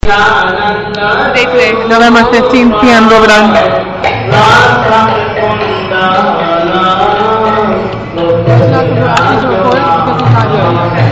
November 15th PM, Govardhan. It's not going to actually record because he's not here yet.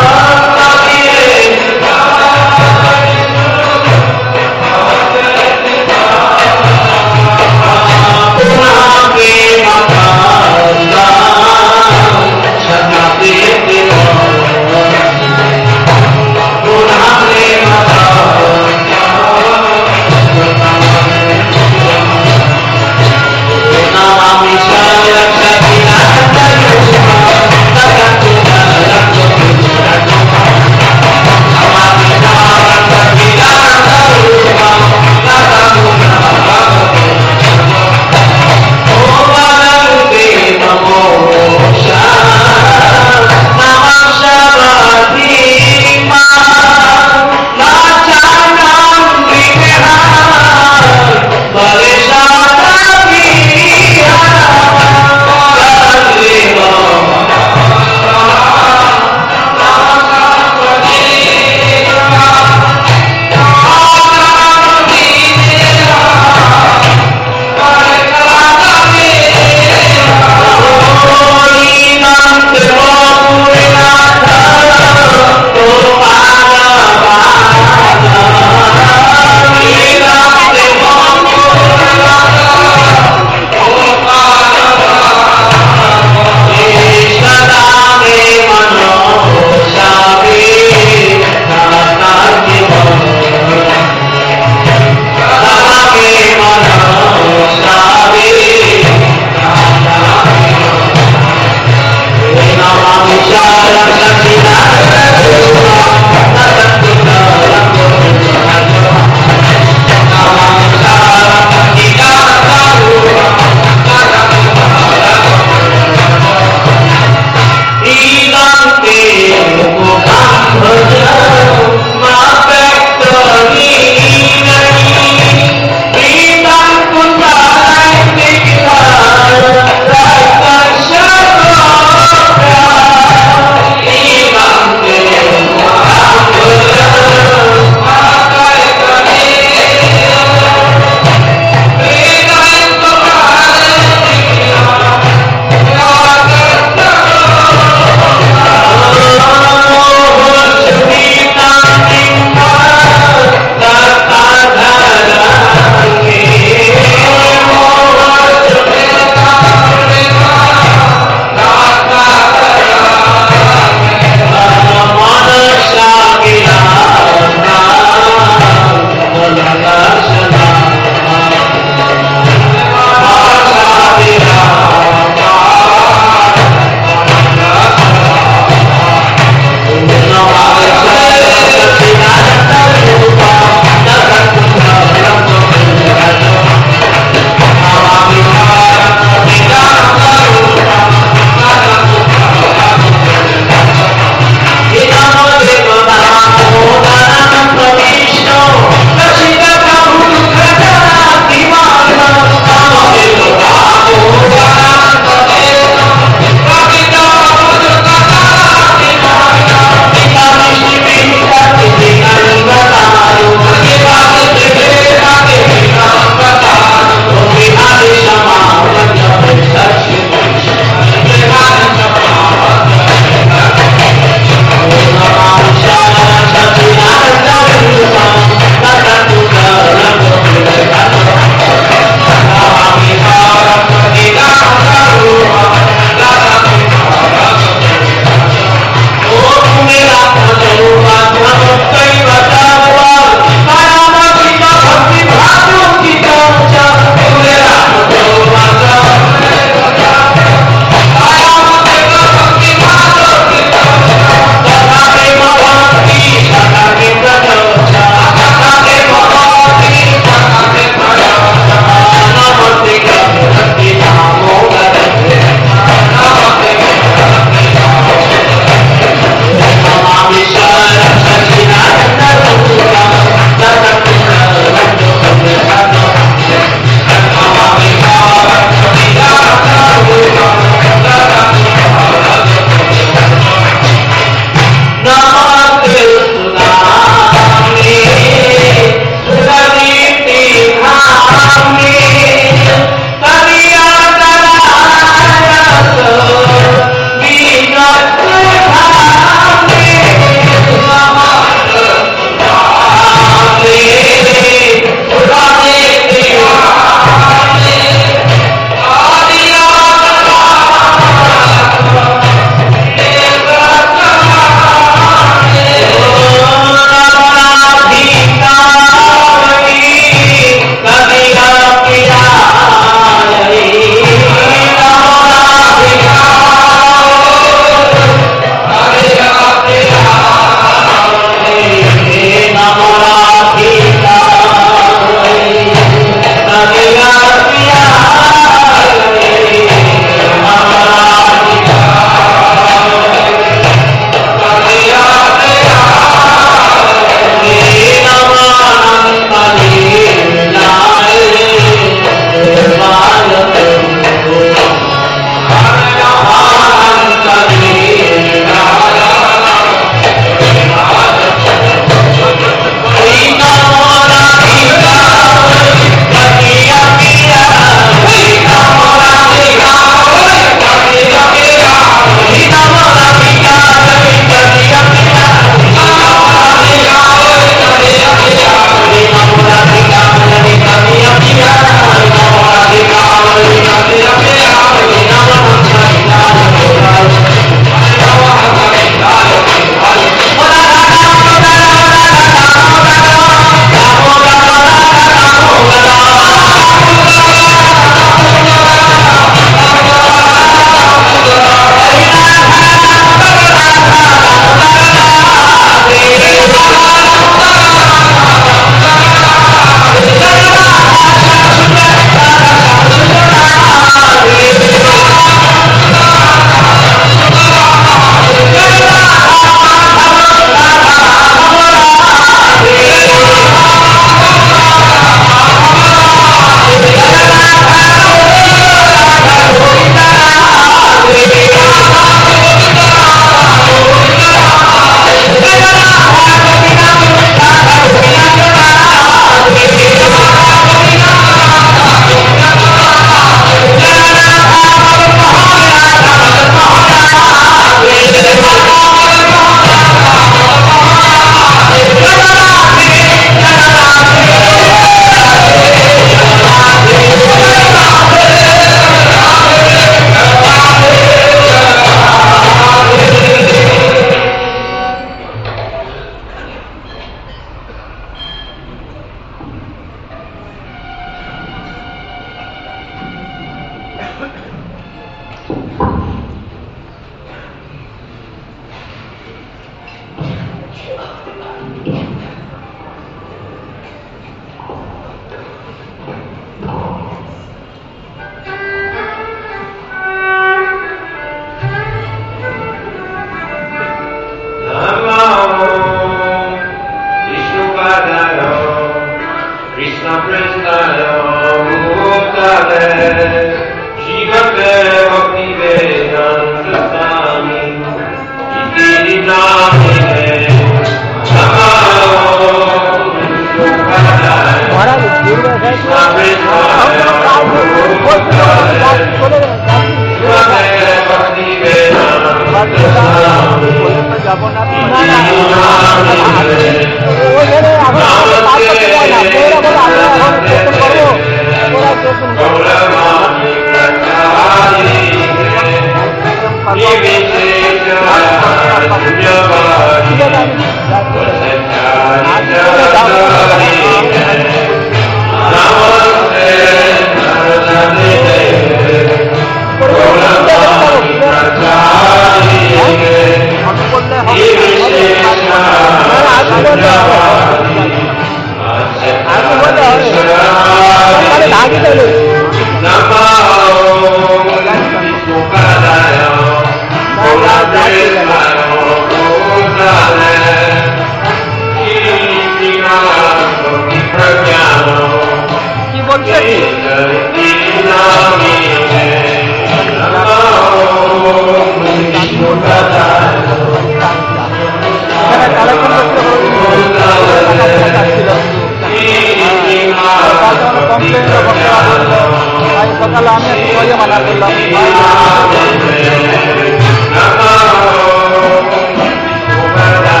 সকালে আমি একটু মানা করলাম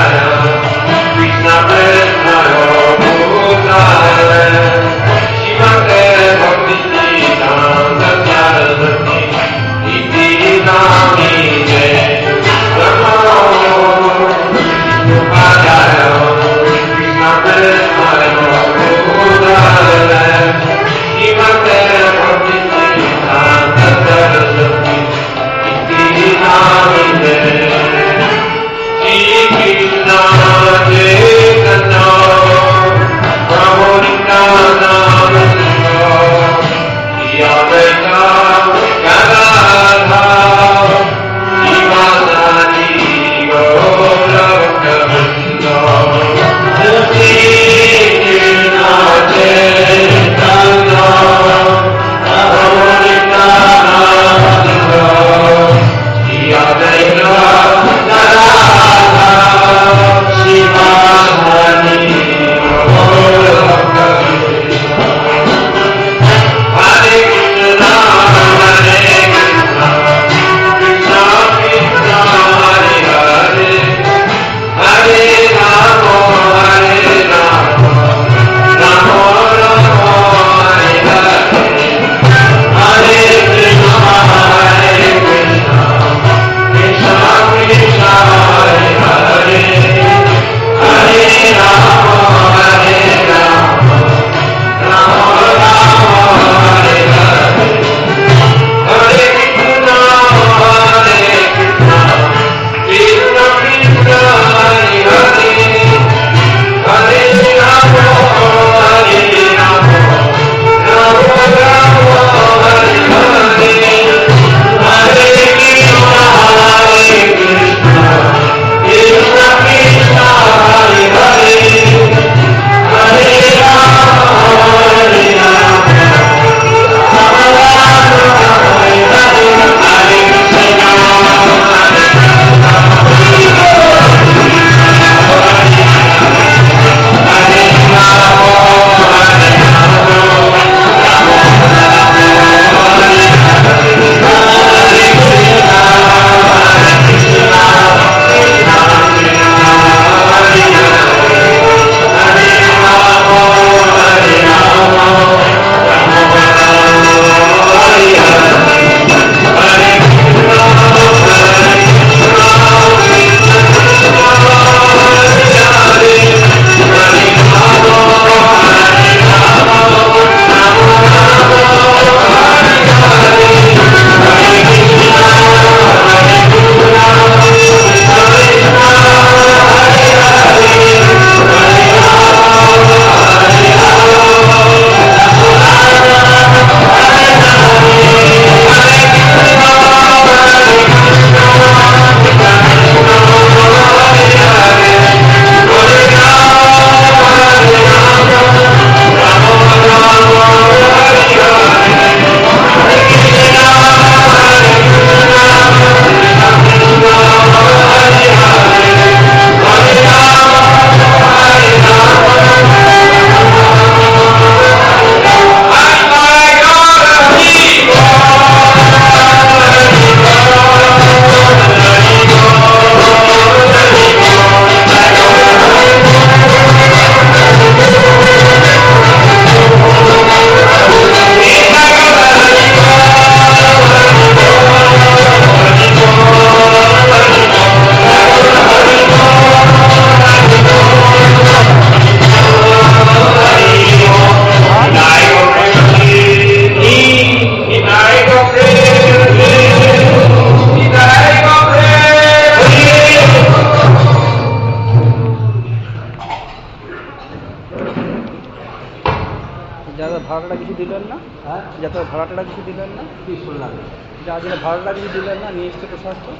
ভাড়াটা কিছু দিলেন না? হ্যাঁ, যাত্রার ভাড়াটা কিছু দিলেন না? কি শুনলাম? যার জন্য ভাড়াটা কিছু দিলেন না, নিয়ে এসছে প্রসাদ তো।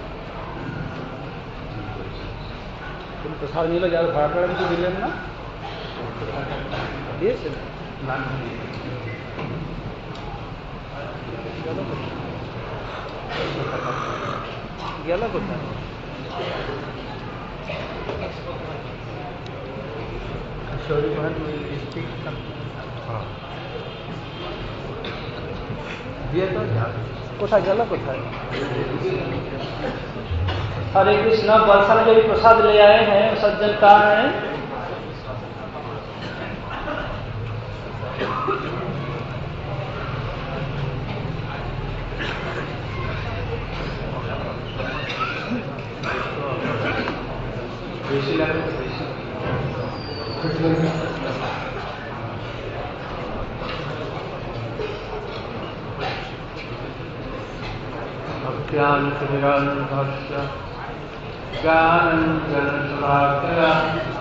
প্রসাদ নিল, যার ভাড়াটা কিছু দিলেন না, দিয়েছেন? না, গেল কোথায়? शौर्य महल में स्पीक दिया तो কোথায় গেল কোথায়? हरे कृष्ण। बरसा में जो भी प्रसाद ले आए हैं सज्जन कहाँ हैं? बेसी लगे तो बेसी भक्त्यान्तरान्धस्य ज्ञानञ्जनशलाकया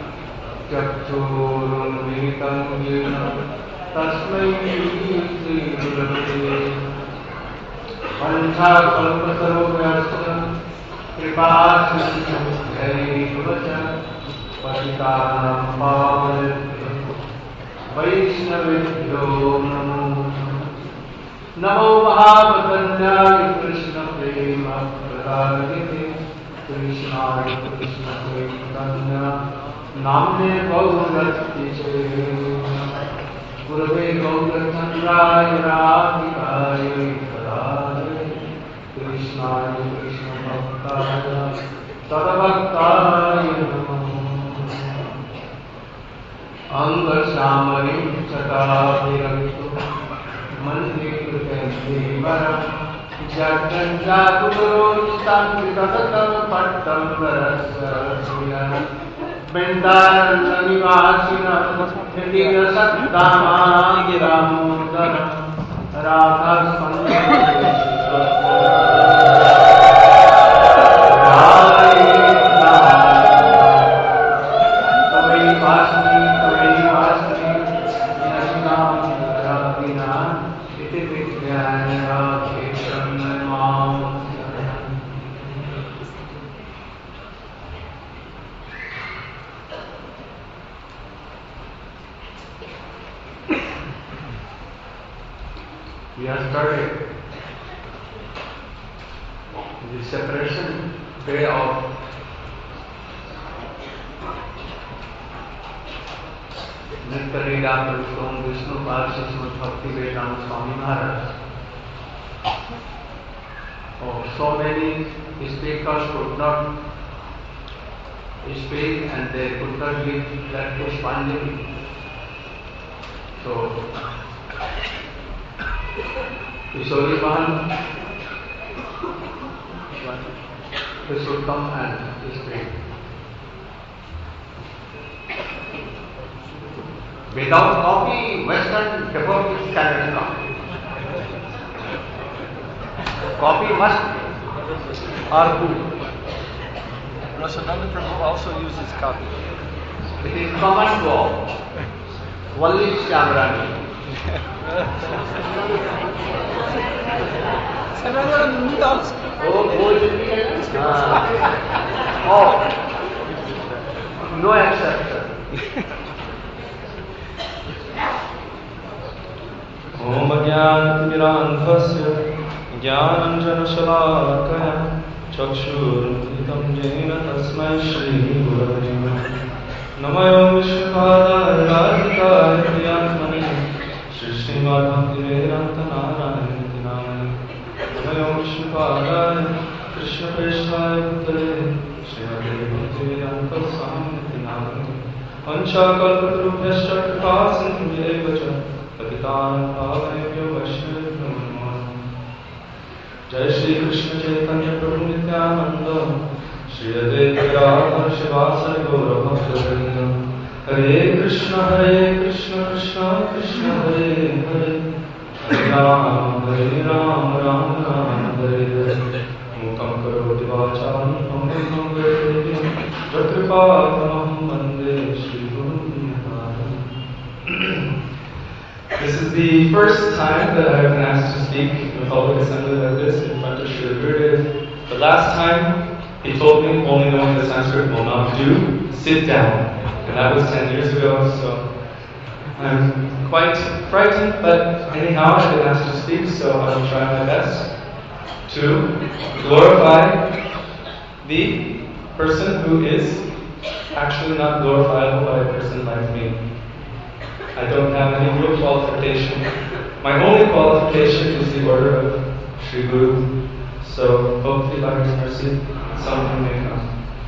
चक्षुरुन्मिलितं येन तस्मै श्रीगुरवे वञ्चाकल्पतरुभ्यश्च कृपासिन्धुभ्यैव च पतितानां पावनेभ्यो वैष्णवेभ्यो नमो नमो महावदन्याय कृष्ण प्रेम प्रदायते कृष्णाय कृष्ण चैतन्य नाम्ने गौरतिचे गुरवे गौरचन्द्राय राधिकाय तदाय कृष्णाय कृष्ण भक्ताय तद्भक्ताय नमः अंगश्यामलिं चटाभिरक्तो मन्दिरं जगञ्जाकुरोस्ताङ्कृततपट्टं वरस्य वृन्दारण्यनिवासिनं गिरिरसत्तामागिरामोदरं We have started the separation day of Nitya from Vishnu Parashasmat Bhakti Vedanta Swami Maharaj. Oh, so many speakers could not speak and they could not give that Pushpanjali. So, Kishori Mahan should come and speak. Without copy, Western devotees cannot come. Copy must or who? Rasananda Prabhu also uses copy. It is common to all. Only Shyamrani. Oh, no exception. Om Jnanatimirandhasya Jnananjanashalakaya Chakshurunmitam Jena Tasmai Shri Gurave Namayo Vishnupadaya Radhikaya Priyatmane Shri Srimadbhaktivedanta Narayana Namane Namayo Vishnupadaya Krishna Preshthaya Bhutale Srimate Bhaktivedanta Swami Namane Panchakalpatarubhyascha Kripasindhubhyeva Cha Patitanam Pavanebhyo Vaishnavebhyo Namo Jai Shri Krishna Chaitanya Prabhu Nityananda Shri Advaita Gadadhar Shivasari Gaura Bhakta Hare Krishna Krishna Krishna Hare Hare Hare Ram Ram Ram Hare Hare Mukam Karoti Vacham Amritam Vedam Jatripātamaham Vande Shri Guru This is is the first time that I have been asked to speak in a public assembly like this in front of Srila Gurudev. The last time he told me, only knowing the Sanskrit will not do, sit down. And that was 10 years ago, so I'm quite frightened, but anyhow I've been asked to speak, so I will try my best to glorify the person who is actually not glorifiable by a person like me. I don't have any real qualification. My only qualification is the order of Sri Guru. So hopefully by His mercy, something may come.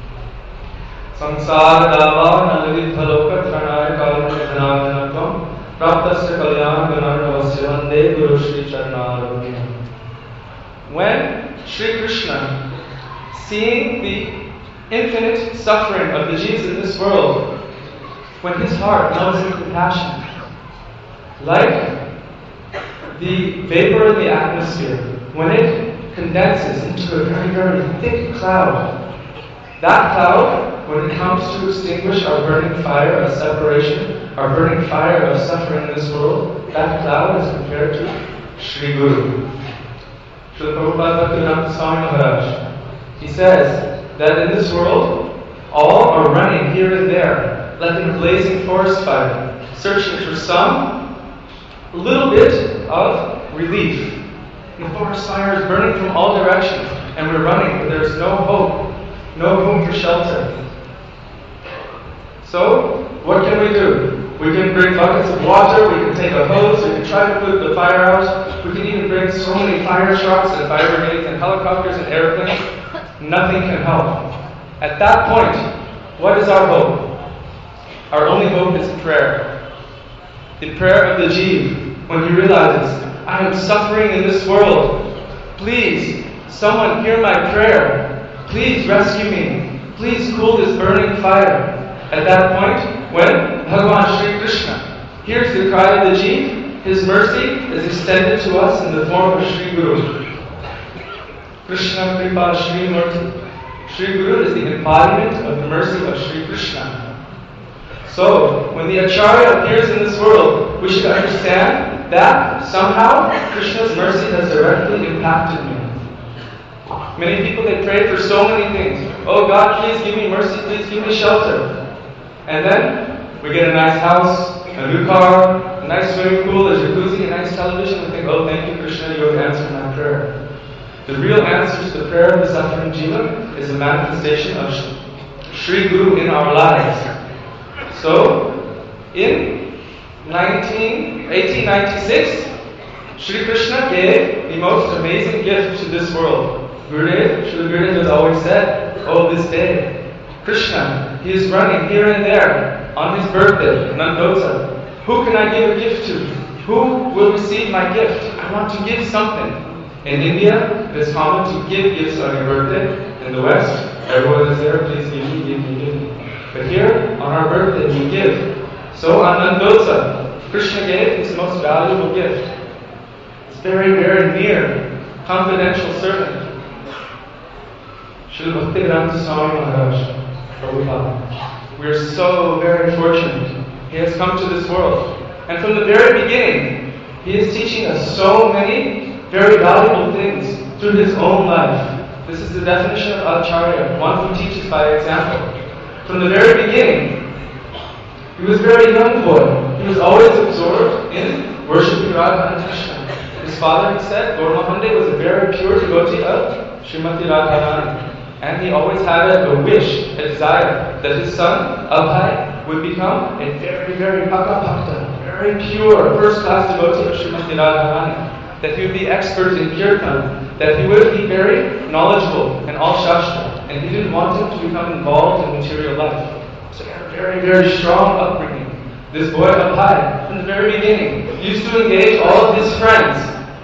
Sansara dava naliditha loka tranaya kalanidhanam praptasya kalyana ganarnavasya vande Guru Shri Charnarabhya. When Sri Krishna, seeing the infinite suffering of the Jeeves in this world, when his heart melts in compassion, like the vapor in the atmosphere, when it condenses into a very, very thick cloud, that cloud, when it comes to extinguish our burning fire of separation, our burning fire of suffering in this world, that cloud is compared to Sri Guru. Srila Prabhupada Bhaktivedanta Swami Maharaj, he says that in this world, all are running here and there, like in a blazing forest fire, searching for some little bit of relief. The forest fire is burning from all directions, and we're running, but there's no hope, no room for shelter. So, what can we do? We can bring buckets of water, we can take a hose, we can try to put the fire out, we can even bring so many fire trucks and fire brigades and helicopters and airplanes. Nothing can help. At that point, what is our hope? Our only hope is prayer. The prayer of the Jeev, when he realizes, I am suffering in this world. Please, someone hear my prayer. Please rescue me. Please cool this burning fire. At that point, when Bhagavan Sri Krishna hears the cry of the Jeev, his mercy is extended to us in the form of Sri Guru. Krishna Kripa Sri Murti. Sri Guru is the embodiment of the mercy of Sri Krishna. So, when the Acharya appears in this world, we should understand that somehow Krishna's mercy has directly impacted me. Many people, they pray for so many things. Oh God, please give me mercy, please give me shelter. And then we get a nice house, a new car, a nice swimming pool, a jacuzzi, a nice television, and think, oh thank you Krishna, you have answered my prayer. The real answer to the prayer of the suffering Jiva is a manifestation of Sri Guru in our lives. So, in 1896, Sri Krishna gave the most amazing gift to this world. Gurudev, Srila Gurudev has always said, oh this day, Krishna, he is running here and there on his birthday, Nandotsa. Who can I give a gift to? Who will receive my gift? I want to give something. In India, it is common to give gifts on your birthday. In the West, everyone is there, please give me, give me, give me. But here, on our birthday, we give. So on Nandotsa, Krishna gave his most valuable gift. It's very, very near, confidential servant. Srila Bhaktivedanta Swami Maharaj, Prabhupada. We are so very fortunate. He has come to this world. And from the very beginning, he is teaching us so many very valuable things through his own life. This is the definition of Acharya, one who teaches by example. From the very beginning, he was a very young boy. He was always absorbed in worshiping Radha and Krishna. His father had said, Gaur Mahande was a very pure devotee of Srimati Radharani. And he always had a wish, a desire, that his son, Abhay, would become a very, very bhakta, very pure, first-class devotee of Srimati Radharani. That he would be expert in kirtan, that he would be very knowledgeable in all shastra, and he didn't want him to become involved in material life. So he had a very, very strong upbringing. This boy Abhay, from the very beginning, used to engage all of his friends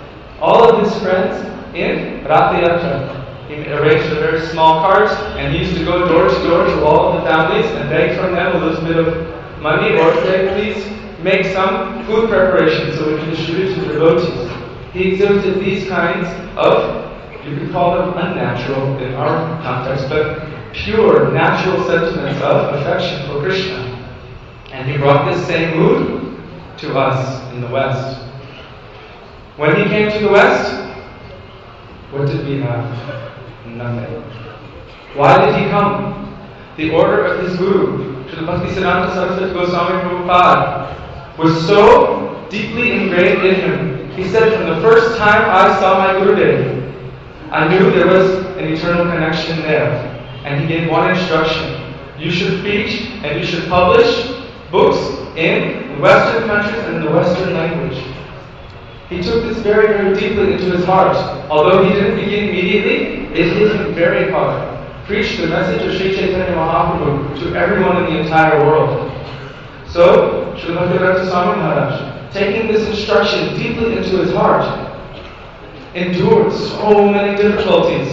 in Ratha Yatra. He arranged a very small cart, and he used to go door to door to all of the families and beg from them a little bit of money, or say, please make some food preparation so we can distribute to the devotees. He exhibited these kinds of, you could call them unnatural in our context, but pure, natural sentiments of affection for Krishna. And he brought this same mood to us in the West. When he came to the West, what did we have? Nothing. Why did he come? The order of his Guru, Srila Bhaktisiddhanta Saraswati Goswami Prabhupada, was so deeply ingrained in him. He said, from the first time I saw my Gurudev, I knew there was an eternal connection there. And he gave one instruction. You should preach and you should publish books in the Western countries and in the Western language. He took this very, very deeply into his heart. Although he didn't begin immediately, it hit him very hard. Preach the message of Sri Chaitanya Mahaprabhu to everyone in the entire world. So, Srila Bhaktivedanta Swami Maharaj, taking this instruction deeply into his heart, endured so many difficulties.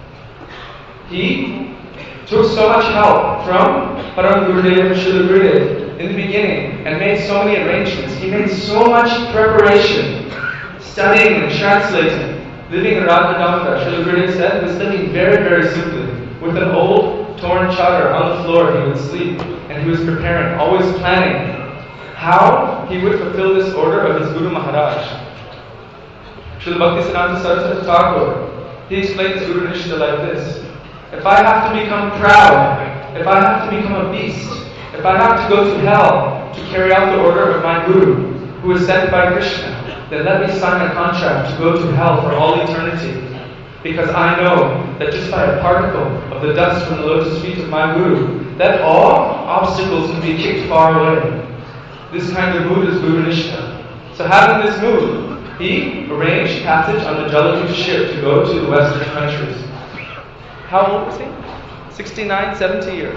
He took so much help from Param Gurudev and Srila Gurudev in the beginning and made so many arrangements. He made so much preparation, studying and translating, living in Radha Damodar. Srila Gurudev said, he was living very, very simply. With an old torn chadar on the floor, he would sleep, and he was preparing, always planning how he would fulfill this order of his Guru Maharaj. Srila Bhaktisiddhanta Saraswati Thakur, he explained his Guru Nishta like this: if I have to become proud, if I have to become a beast, if I have to go to hell to carry out the order of my Guru, who is sent by Krishna, then let me sign a contract to go to hell for all eternity. Because I know that just by a particle of the dust from the lotus feet of my Guru, that all obstacles can be kicked far away. This kind of mood is Guru Nishta. So having this mood, he arranged passage on the Jaladuta ship to go to the Western countries. How old was he? 69, 70 years.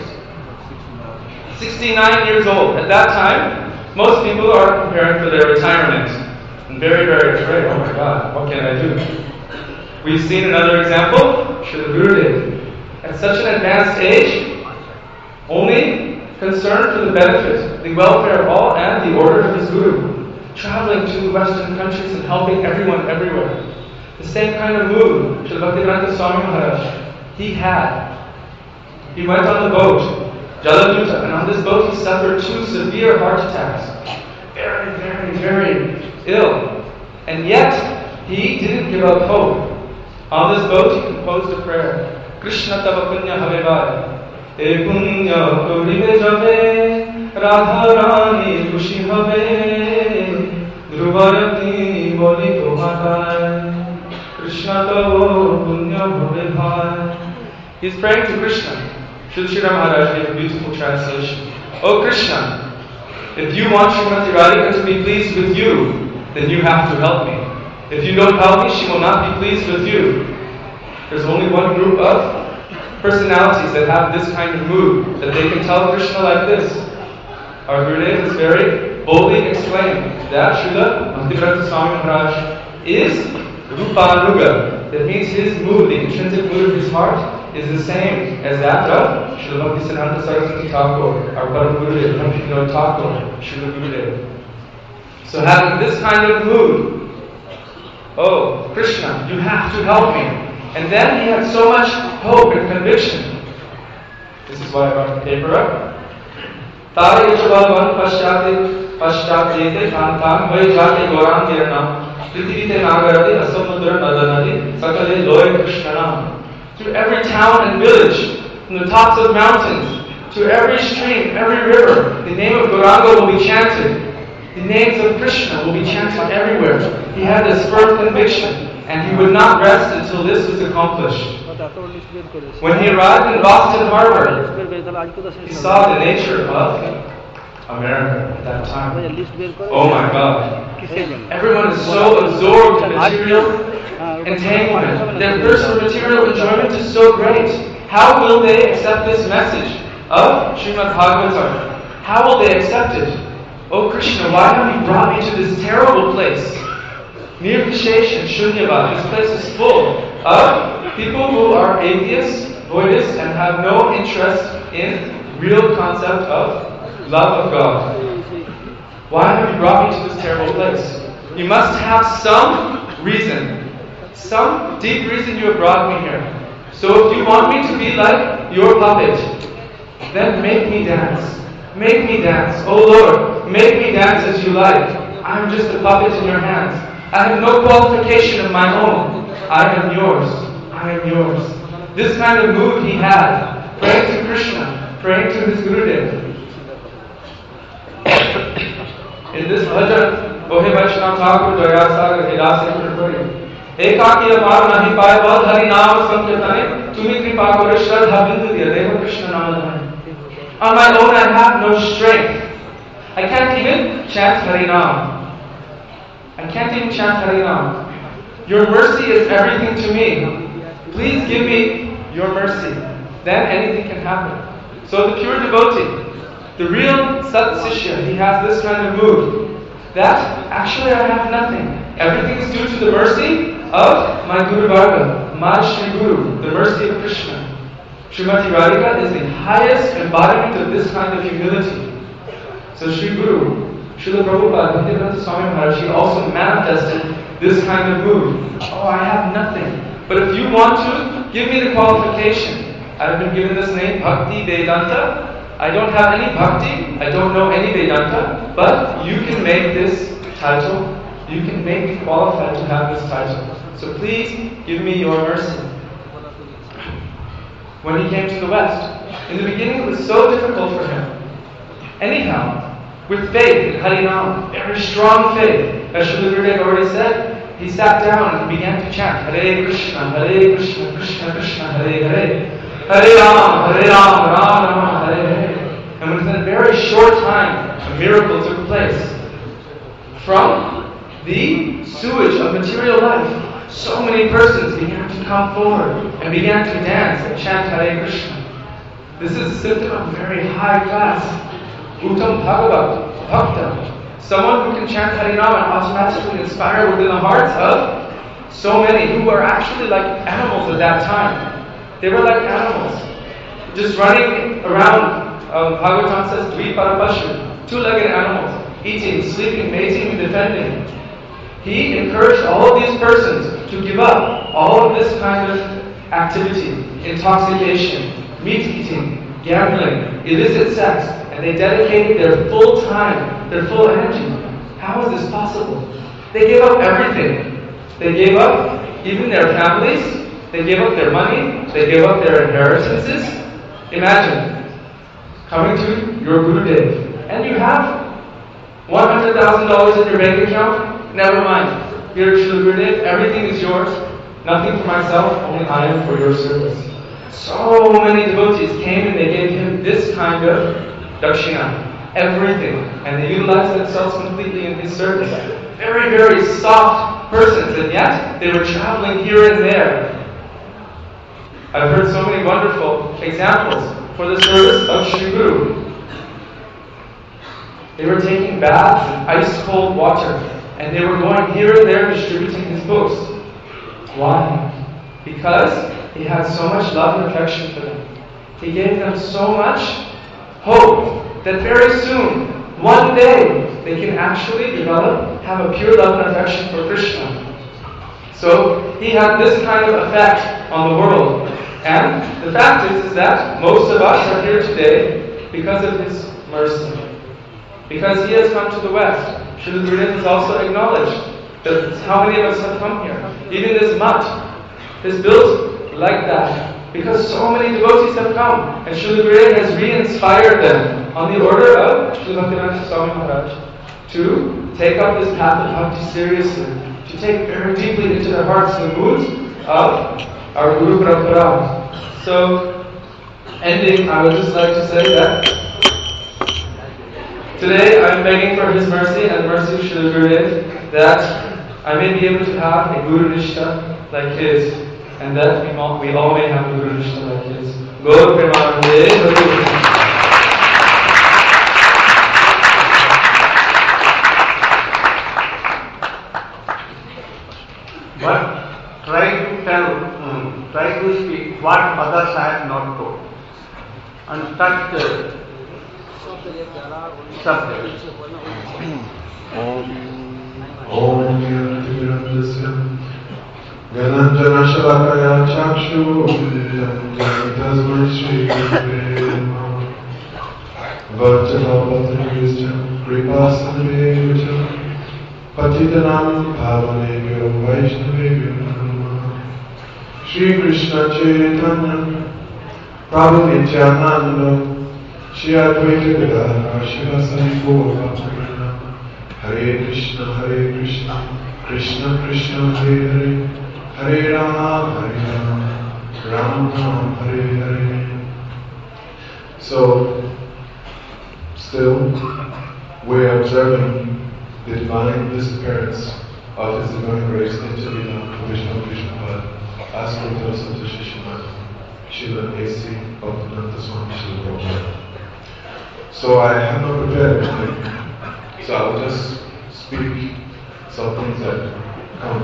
69 years old. At that time, most people are preparing for their retirement. And very, very afraid, oh my God, what can I do? We've seen another example, Srila Gurudev. At such an advanced age, only concerned for the benefit, the welfare of all, and the order of his Guru, traveling to the Western countries and helping everyone everywhere. The same kind of mood Srila Bhaktivedanta Swami Maharaj, he had. He went on the boat, Jaladuta, and on this boat he suffered 2 severe heart attacks. Very, very, very ill. And yet, he didn't give up hope. On this boat he composed a prayer. Krishna tava punya have vai. E punya koribe jabe. Radha Rani khushi habe. Dhruvarati boli tohatai. Krishna tava punya have vai. He's praying to Krishna. Srila Sridhar Maharaj gave a beautiful translation. Oh Krishna, if you want Srimati Radhika to be pleased with you, then you have to help me. If you don't help me, she will not be pleased with you. There's only one group of personalities that have this kind of mood, that they can tell Krishna like this. Our Gurudev is very boldly explained that Srila Bhaktivedanta Swami Maharaj is Rupanuga. That means his mood, the intrinsic mood of his heart, is the same as that of Srila Bhaktisiddhanta Saraswati Thakur, our Param Gurudev, Bhaktivinoda Thakur, Srila Gurudev. So having this kind of mood, oh, Krishna, you have to help me. And then he had so much hope and conviction. This is why I brought the paper up. Tare Yashavavan Pashchate Kantam Vai Jate Goram Tirnam Prithivite Nagarati Asamudra Nadanati Sakale Loy Krishnanam. Through every town and village, from the tops of mountains, to every stream, every river, the name of Gauranga will be chanted. The names of Krishna will be chanted everywhere. He had this firm conviction, and he would not rest until this was accomplished. When he arrived in Boston Harbor, he saw the nature of America at that time. Oh my God. Everyone is so absorbed in material entanglement. Their thirst for material enjoyment is so great. How will they accept this message of Srimad Bhagavatam? How will they accept it? Oh Krishna, why have you brought me to this terrible place? Nirvishesh and Shunyavad. This place is full of people who are atheists, voidists, and have no interest in real concept of love of God. Why have you brought me to this terrible place? You must have some reason, some deep reason you have brought me here. So if you want me to be like your puppet, then make me dance. Make me dance. Oh Lord, make me dance as you like. I am just a puppet in your hands. I have no qualification of my own. I am yours. I am yours. This kind of mood he had, praying to Krishna, praying to his Gurudev. In this bhajan, Ohe Vaishnava Thakur Daya Sagar Hilase Prabhu. Ekaki amar nahi paye bahut hari naam sankirtane, tumi kripa kare shraddha bindu diya Deva Krishna namadhane. On my own I have no strength. I can't even chant Harinam. I can't even chant Harinam. Your mercy is everything to me. Please give me your mercy. Then anything can happen. So the pure devotee, the real Sat Sishya, he has this kind of mood. That actually I have nothing. Everything is due to the mercy of my Guru Varga, my Shri Guru, the mercy of Krishna. Srimati Radhika is the highest embodiment of this kind of humility. So Shri Guru, Srila Prabhupada, Bhaktivedanta Swami Maharaj, he also manifested this kind of mood. Oh, I have nothing. But if you want to, give me the qualification. I've been given this name, Bhakti Vedanta. I don't have any bhakti, I don't know any Vedanta, but you can make this title, you can make me qualified to have this title. So please give me your mercy. When he came to the West, in the beginning it was so difficult for him. Anyhow, with faith in Harinam, very strong faith, as Srila Gurudev already said, he sat down and began to chant Hare Krishna, Krishna Krishna, Hare Hare. Hare Ram, Ram Rama, Hare Hare. And within a very short time, a miracle took place. From the sewage of material life, so many persons began to come forward and began to dance and chant Hare Krishna. This is a symptom of very high class. Uttam Bhagavat, Bhakta. Someone who can chant Harinam and automatically inspire within the hearts of so many who were actually like animals at that time. They were like animals, just running around. Bhagavatam says, Dviparapashu, two-legged animals, eating, sleeping, mating, defending. He encouraged all of these persons to give up all of this kind of activity, intoxication, meat eating, gambling, illicit sex, and they dedicated their full time, their full energy. How is this possible? They gave up everything. They gave up even their families. They gave up their money, they gave up their inheritances. Imagine coming to your Gurudev and you have $100,000 in your bank account. Never mind. Here, Srila Gurudev, everything is yours. Nothing for myself, only I am for your service. So many devotees came and they gave him this kind of dakshina, everything, and they utilized themselves completely in his service. Very, very soft persons, and yet they were traveling here and there. I've heard so many wonderful examples for the service of Shri Guru. They were taking baths in ice-cold water, and they were going here and there distributing his books. Why? Because he had so much love and affection for them. He gave them so much hope that very soon, one day, they can actually have a pure love and affection for Krishna. So he had this kind of effect on the world. And the fact is that most of us are here today because of his mercy. Because he has come to the West. Srila Gurudev has also acknowledged that how many of us have come here. Even this mutt is built like that because so many devotees have come. And Srila Gurudev has re-inspired them on the order of Srila Bhaktivedanta Swami Maharaj to take up this path of bhakti seriously, to take very deeply into their hearts the moods of our Guru Parampara. So, ending, I would just like to say that today I am begging for his mercy and the mercy of Srila Gurudev that I may be able to have a Guru Nishtha like his, and that we all may have a Guru Nishtha like his. Gaur Premanande. But try to speak what others have not told. And touch the subject. Om Gananjana Shalakaya Chakshu Tasmai Shri Gurave Vajjanapatanivistam Kripasanavevajam Patitanam Pavanebhyo Vaishnavebhyo Namaha. Shri Krishna Chaitanya Prabhu Nityananda Shri Advaita Gadadhara Shivasari Gaura Bhaktivinoda Hare Krishna Krishna Krishna Hare Hare Hare Rama Rama Rama Hare Hare. So, still, we're observing the divine disappearance of His Divine Grace into Lila Vishnu Vishnupada, Askrita Santa Shishimad, Srila A.C. Bhaktivedanta Swami Srila Prabhupada. So I have not prepared anything, so I will just speak some things that come.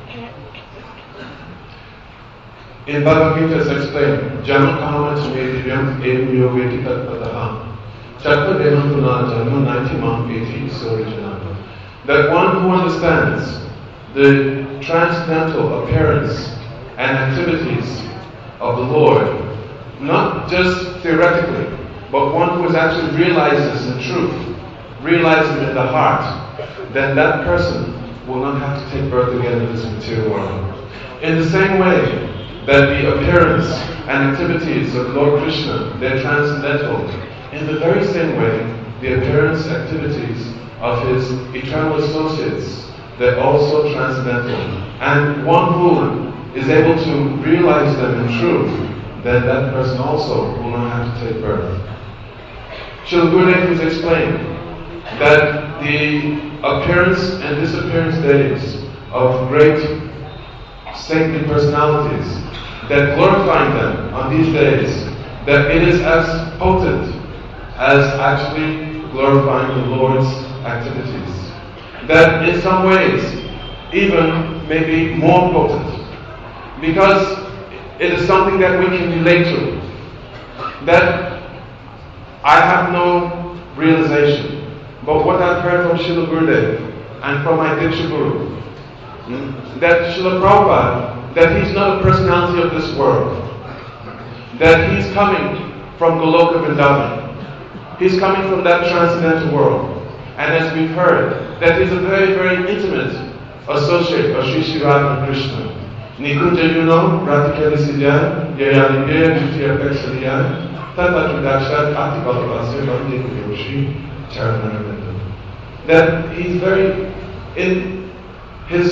In Bhagavad Gita it's explained, Janma Kama Chame Divyam Evam Yogeti Tatpataha Chatva Devam Puna Janma 90 Mam Eti Sorijana. That one who understands the transcendental appearance and activities of the Lord, not just theoretically, but one who actually realizes in truth, realizes in the heart, then that person will not have to take birth again in this material world. In the same way that the appearance and activities of Lord Krishna, they're transcendental, in the very same way, the appearance activities of His eternal associates, they're also transcendental. And one who is able to realize them in truth, then that person also will not have to take birth. Srila Gurudev has explained that the appearance and disappearance days of great saintly personalities, that glorifying them on these days, that it is as potent as actually glorifying the Lord's activities. That in some ways, even maybe more potent, because it is something that we can relate to. That I have no realization, but what I've heard from Srila Gurudev and from my Diksha Guru, that Srila Prabhupada, that he's not a personality of this world, that he's coming from Goloka Vrindavan, he's coming from that transcendental world, and as we've heard, that he's a very, very intimate associate of Sri Sri Radha Krishna. Nikunja Yuno, Ratikali Sidya, Yayalibya, Jutiya Pexaliya, Tata Tridakshat, Ati Balavasya, Bhakti Yoshi, Charanaravinda. That he's very, in his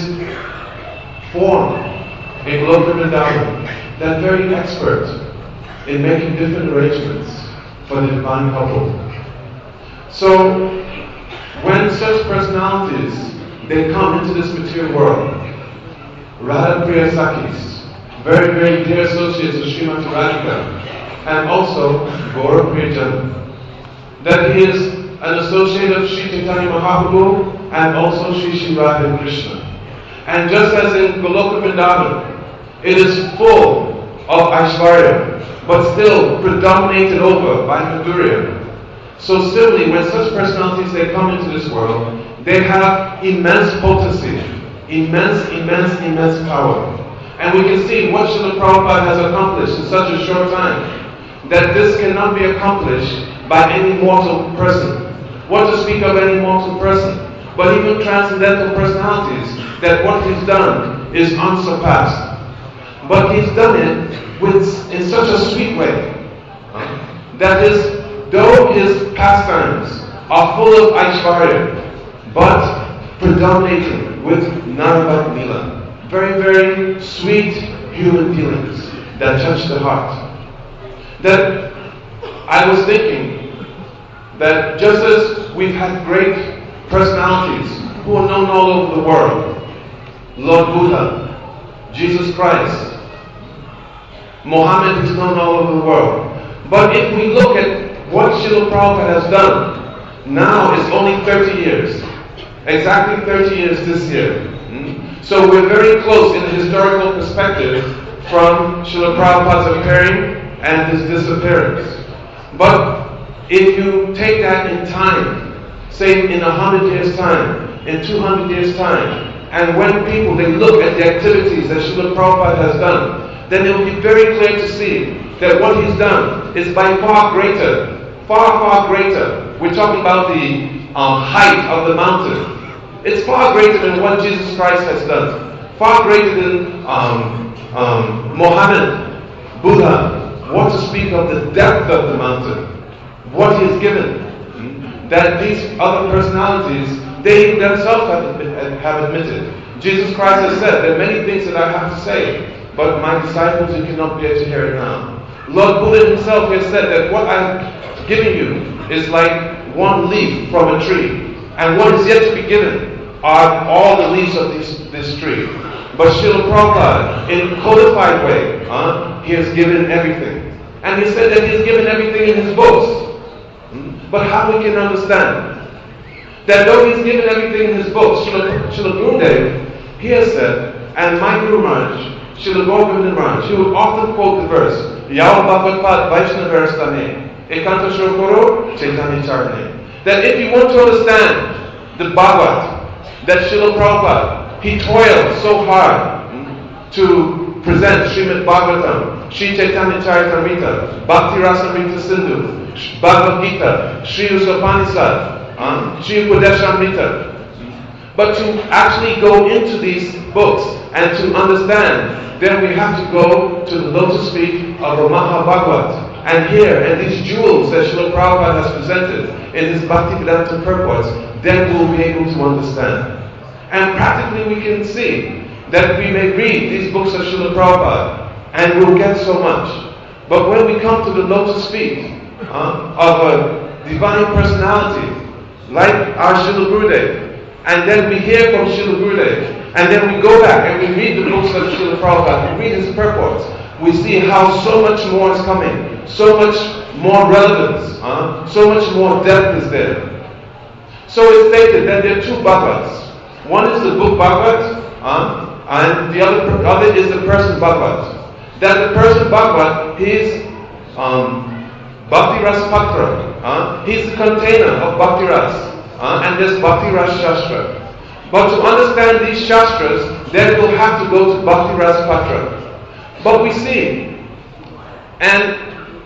form, in Goloka Vrindavan, that very expert in making different arrangements for the divine couple. So, when such personalities, they come into this material world, Radha Priya Sakis, very, very dear associates of Srimati Radhika, and also Gaura Priyajan, that he is an associate of Sri Chaitanya Mahaprabhu and also Sri Sri Radha Krishna. And just as in Goloka Vrindavan, it is full of Aishvarya, but still predominated over by Madhurya. So similarly, when such personalities they come into this world, they have immense potency, immense power. And we can see what Srila Prabhupada has accomplished in such a short time, that this cannot be accomplished by any mortal person. What to speak of any mortal person? But even transcendental personalities, that what he's done is unsurpassed. But he's done it in such a sweet way, that though his pastimes are full of Aishvarya, but predominating with Narvat Lila. Very, very sweet human feelings that touch the heart. That I was thinking that just as we've had great personalities who are known all over the world, Lord Buddha, Jesus Christ, Muhammad is known all over the world. But if we look at what Srila Prabhupada has done, now it's only 30 years. Exactly 30 years this year. So we're very close in the historical perspective from Srila Prabhupada's appearing and his disappearance. But if you take that in time, say in 100 years' time, in 200 years' time, and when people, they look at the activities that Srila Prabhupada has done, then it will be very clear to see that what he's done is by far greater far, far greater. We're talking about the height of the mountain. It's far greater than what Jesus Christ has done. Far greater than Mohammed, Buddha. What to speak of the depth of the mountain. What he has given. That these other personalities, they themselves have admitted. Jesus Christ has said, there are many things that I have to say, but my disciples, you cannot bear to hear it now. Lord Buddha himself has said that what I'm giving you is like one leaf from a tree. And what is yet to be given are all the leaves of this tree. But Srila Prabhupada, in a codified way, he has given everything. And he said that he has given everything in his books. But how we can understand that though he's given everything in his books, Srila Gurudev, he has said, and my Guru Maharaj, Srila Govinda Maharaj, he would often quote the verse, Yao Bhagavad Vaishnavarsthane, Ekanta Shokoro, Chaitanya Charane. That if you want to understand the Bhagavad, that Srila Prabhupada, he toiled so hard to present Srimad Bhagavatam, Sri Chaitanya Charitamrita, Bhakti Rasamrita Sindhu, Bhagavad Gita, Sri Upanishad, Sri Upadeshamrita. But to actually go into these books and to understand, then we have to go to the lotus feet of the Mahabhagavat. And here, and these jewels that Srila Prabhupada has presented in his Bhaktivedanta purports, then we'll be able to understand. And practically we can see that we may read these books of Srila Prabhupada and we'll get so much. But when we come to the lotus feet of a divine personality, like our Srila Gurudev, and then we hear from Srila Gurudev, and then we go back and we read the books of Srila Prabhupada, we read his purports, we see how so much more is coming, so much more relevance, so much more depth is there. So it's stated that there are two Bhagavats. One is the book Bhagavat, and the other is the person Bhagavat. That the person Bhagavat, he is Bhakti Ras Patra. He's the container of Bhakti Ras. And there's Bhakti Ras Shastra. But to understand these Shastras, then we'll have to go to Bhakti Ras Patra. But we see, and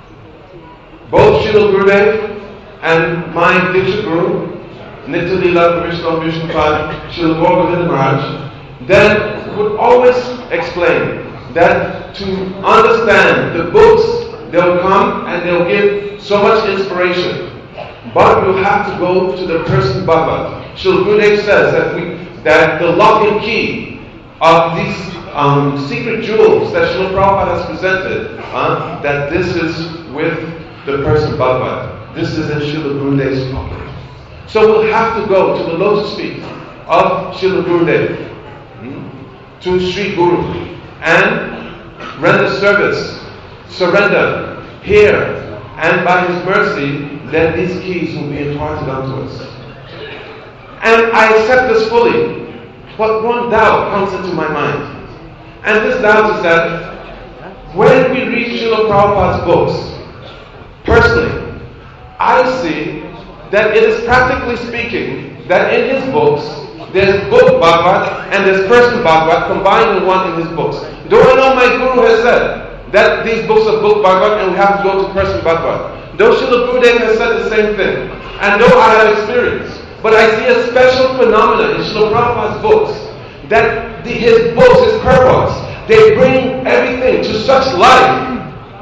both Srila Gurudev and my Diksha Guru, Nitya Leela Krishna Vishnupad, Srila Govinda Maharaj, then would always explain that to understand the books, they'll come and they'll give so much inspiration. But we'll have to go to the person Bhagavat. Srila Gurudev says that the lock and key of these secret jewels that Srila Prabhupada has presented, that this is with the person Bhagavat. This is in Srila Gurudev's pocket. So we'll have to go to the lotus feet of Srila Gurudev, to Sri Guru, and render service, surrender here, and by his mercy, then these keys will be imparted unto us. And I accept this fully, but one doubt comes into my mind. And this doubt is that when we read Srila Prabhupada's books, personally, I see that it is practically speaking that in his books, there's book Bhagavat and there's person Bhagavat combined in one in his books. Though I know my Guru has said that these books are book Bhagavat and we have to go to person Bhagavat. Though Srila Gurudev has said the same thing. And though I have experience, but I see a special phenomenon in Srila Prabhupada's books, that his books, his purports, they bring everything to such life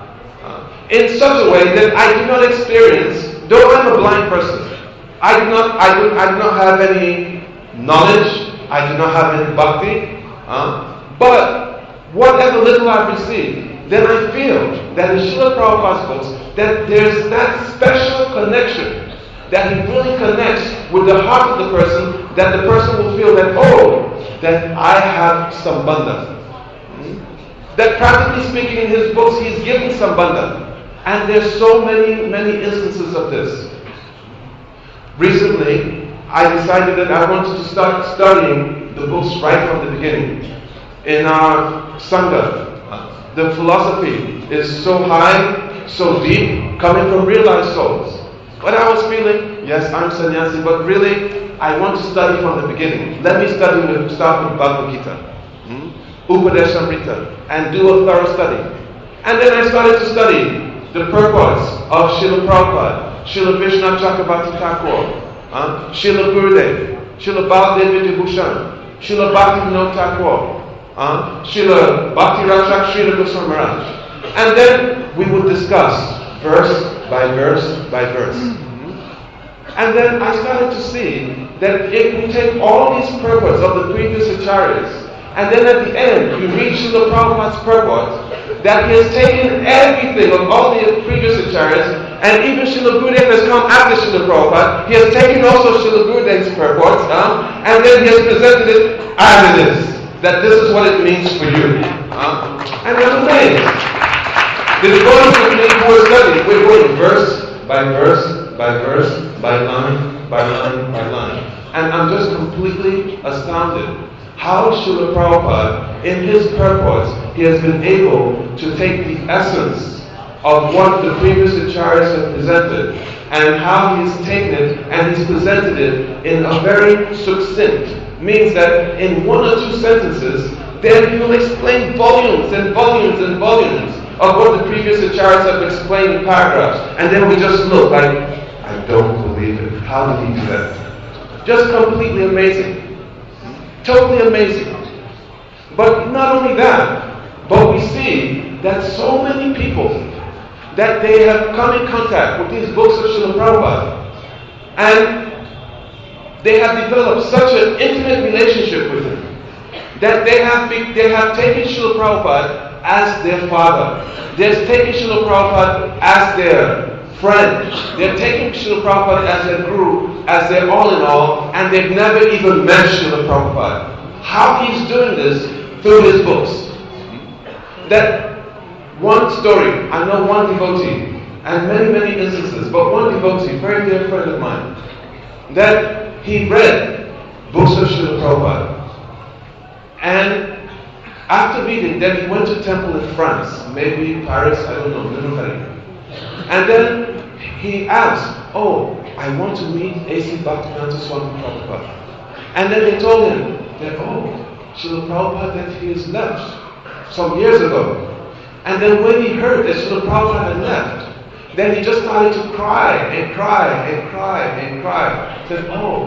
in such a way that I do not experience, though I'm a blind person. I do not have any knowledge, I do not have any bhakti, but whatever little I've received, then I feel that in Srila Prabhupada's books, that there's that special connection, that he really connects with the heart of the person, that the person will feel that, oh, that I have sambandha. That practically speaking in his books, he's giving sambandha. And there's so many instances of this. Recently, I decided that I wanted to start studying the books right from the beginning. In our Sangha, the philosophy is so high, so deep, coming from realized souls. But I was feeling, yes, I'm sannyasi, but really, I want to study from the beginning. Let me start with Bhagavad Gita, Upadeshamrita, and do a thorough study. And then I started to study the purports of Srila Prabhupada, Srila Vishnu Chakravarti Thakur, Srila Gurudev, Srila Baladev Vidyabhushan, Srila Bhaktivinoda Thakur, Srila Bhakti Rakshak Srila Goswami Maharaj. And then we would discuss verse by verse by verse. And then I started to see that if we take all these purports of the previous acharyas, and then at the end you read Srila Prabhupada's purport, that he has taken everything of all the previous acharyas, and even Srila Gurudev has come after Srila Prabhupada, he has taken also Srila Gurudev's purports, and then he has presented it as it is. That this is what it means for you. And I'm amazed. The devotees with me who are studying, we're going verse by verse, by verse, by line, by line, by line. And I'm just completely astounded how Srila Prabhupada, in his purports, he has been able to take the essence of what the previous acharyas have presented, and how he's taken it and he's presented it in a very succinct, means that in one or two sentences, then he will explain volumes and volumes and volumes of what the previous acharyas have explained in paragraphs. And then we just look like, I don't believe it. How did he do that? Just completely amazing. Totally amazing. But not only that, but we see that so many people, that they have come in contact with these books of Srila Prabhupada, and they have developed such an intimate relationship with him, that they have taken Srila Prabhupada as their father. They've taken Srila Prabhupada as their friend. They're taking Srila Prabhupada as their guru, as their all in all, and they've never even met Srila Prabhupada. How he's doing this? Through his books. That one story, I know one devotee, and many, many instances, but one devotee, very dear friend of mine, that he read books of Srila Prabhupada. And after reading, then he went to temple in France, maybe Paris, I don't know, and then he asked, I want to meet A.C. Bhaktivedanta Swami Prabhupada. And then they told him that, Srila Prabhupada, that he has left some years ago. And then when he heard that Srila Prabhupada had left, then he just started to cry and cry and cry and cry. He said,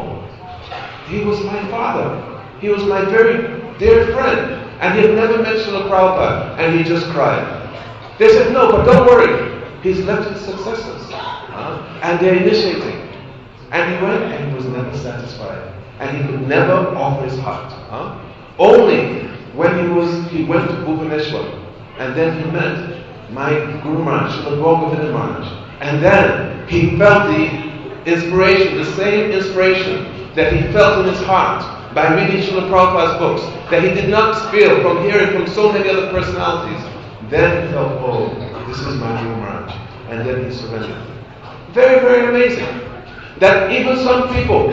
he was my father. He was my very dear friend. And he had never met Srila Prabhupada. And he just cried. They said, no, but don't worry. He's left his successors. And they're initiating. And he went and he was never satisfied. And he could never offer his heart. Only when he went to Bhubaneswar. And then he met my Guru Maharaj, Srila Govinda Maharaj. And then he felt the inspiration, the same inspiration that he felt in his heart by reading Srila Prabhupada's books, that he did not feel from hearing from so many other personalities. Then he felt, this is my Guru Maharaj. And then he surrendered. Very, very amazing. That even some people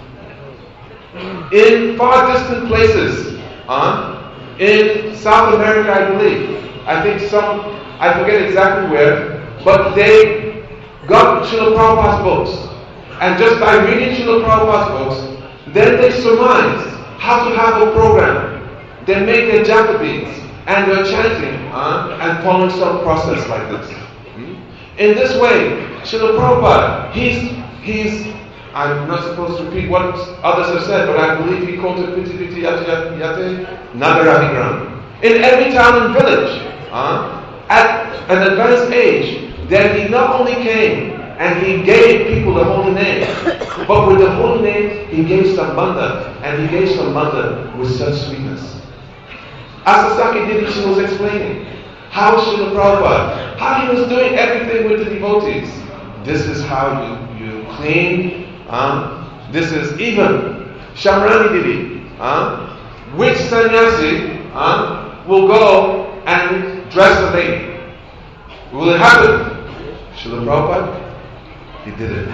in far distant places, in South America, I believe, I think I forget exactly where, but they got Srila Prabhupada's books. And just by reading Srila Prabhupada's books, then they surmised how to have a program. They made their japa beads, and they're chanting, and following some process like this. In this way, Srila Prabhupada, he's I'm not supposed to repeat what others have said, but I believe he quoted Piti Piti Yate Yate Nagarahigram. In every town and village, at an advanced age, then he not only came and he gave people the holy name, but with the holy name he gave Sambandha, and he gave Sambandha with such sweetness. As Sasaki Didishi was explaining, how Srila Prabhupada, how he was doing everything with the devotees. This is how you clean. This is even Shamrani Devi. Which sannyasi will go and dress a lady? Will it happen? Srila Prabhupada, he did it.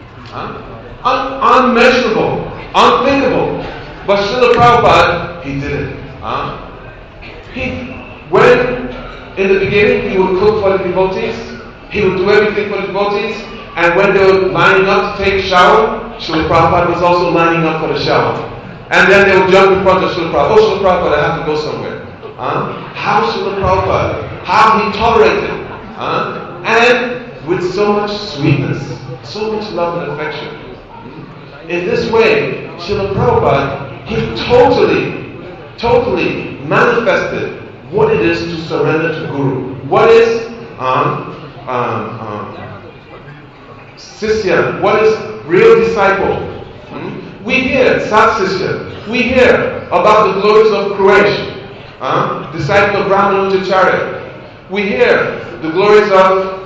Unmeasurable, unthinkable. But Srila Prabhupada, he did it. When in the beginning he would cook for the devotees, he would do everything for the devotees, and when they were lining up to take a shower, Srila Prabhupada was also lining up for the shower. And then they would jump in front of Srila Prabhupada. Srila Prabhupada, I have to go somewhere. How Srila Prabhupada, how he tolerated, and with so much sweetness, so much love and affection. In this way, Srila Prabhupada, he totally manifested what it is to surrender to Guru. What is Sisya? What is real disciple? We hear Sat Sisya. We hear about the glories of Quraysh, disciple of Ramanuja. We hear the glories of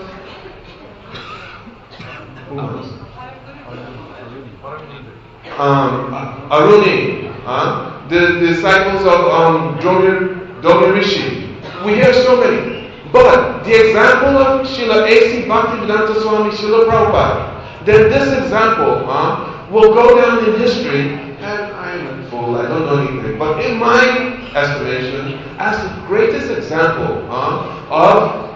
Aruni, the disciples of Drona Rishi. We hear so many. But the example of Srila A.C. Bhaktivedanta Swami Srila Prabhupada, then this example will go down in history, and I'm full, I don't know anything, but in my estimation, as the greatest example of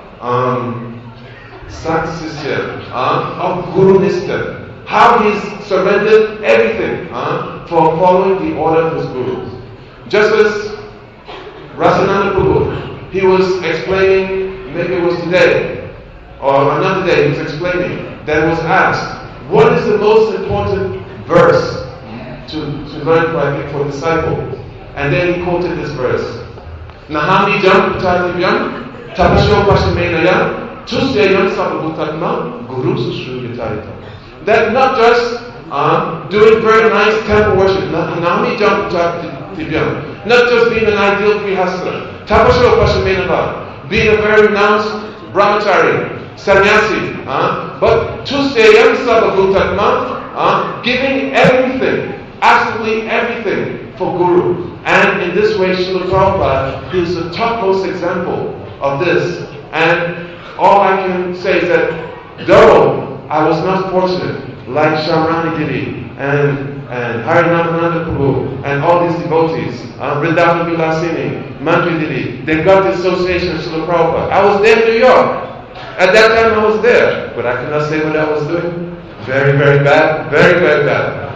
Sat Sisya, of Guru Nistha, how he's surrendered everything for following the order of his Guru. Just as Rasananda Prabhu, he was explaining, maybe it was today, or another day, he was explaining, that was asked, what is the most important verse to learn for a disciple? And then he quoted this verse. Nahami jam pachativyam tapasyo pashimenaya tusyayam sababhutatma guru sushruyatayita. That not just doing very nice temple worship, Nahami jam pachativyam, not just being an ideal grihastha, tapasyo pashimenaya, being a very renounced brahmachari, sannyasi, but tusyayam sababhutatma, giving everything, absolutely everything for Guru. And in this way, Srila Prabhupada is the topmost example of this. And all I can say is that though I was not fortunate, like Shamrani Didi and Harinamananda Prabhu and all these devotees, Vrindavan Vilasini, Mandri Didi, they got the association of Srila Prabhupada. I was there in New York. At that time I was there, but I cannot say what I was doing. Very, very bad. Very, very bad.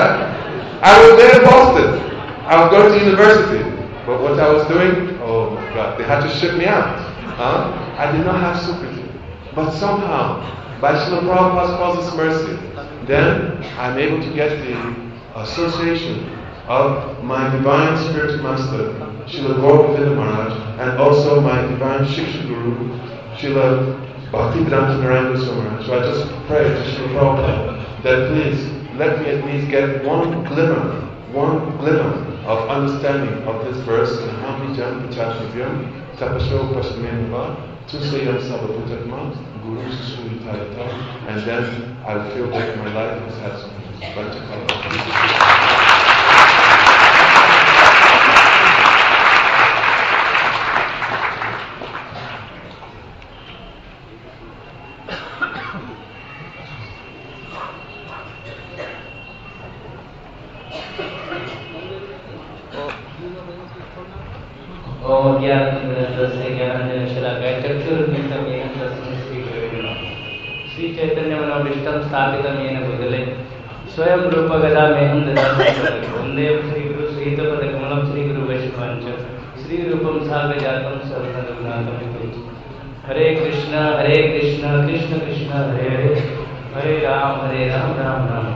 I was there in Boston. I was going to university. But what I was doing, oh my God, they had to ship me out. I did not have Sukriti. But somehow, by Srila Prabhupada's causeless mercy, then I'm able to get the association of my divine spiritual master, Srila Gauravinda Maharaj, and also my divine Shiksha Guru, Srila Bhaktivedanta Narayana Maharaj. So I just pray to Srila Prabhupada that please let me at least get one glimmer of understanding of this verse. Nahami jam pachativyam tapasyo pashimenava tusyayam sababhutatma guru sushruyatayata. And then I will feel that my life has had some bunch of color. Shri Chaitanya मनोविष्टम स्थापितम येन भूतले स्वयं रूप गदा मेहं ददामि वंदे श्री गुरु सहित पद कमलम श्री गुरु वैष्णवंच श्री रूपम सागजातम सर्वं रघुनाथम। हरे कृष्ण कृष्ण कृष्ण हरे हरे हरे राम राम राम।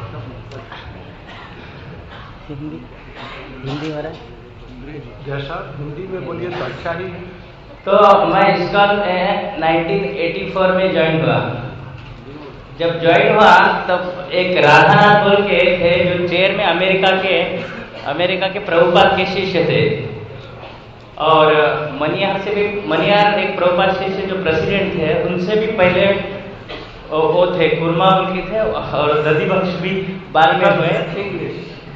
हिंदी हो रहा है जैसा हिंदी में बोलिए तो अच्छा ही। तो मैं इस्कॉन में 1984 में ज्वाइन हुआ। जब ज्वाइन हुआ तब एक राधानाथ बोल के थे जो चेयर में अमेरिका के प्रभुपाद के शिष्य थे, और मनियार एक प्रभुपाद शिष्य जो प्रेसिडेंट थे उनसे भी पहले वो थे, कुर्मा उनके थे, और दधी बख्श भी बाद में हुए।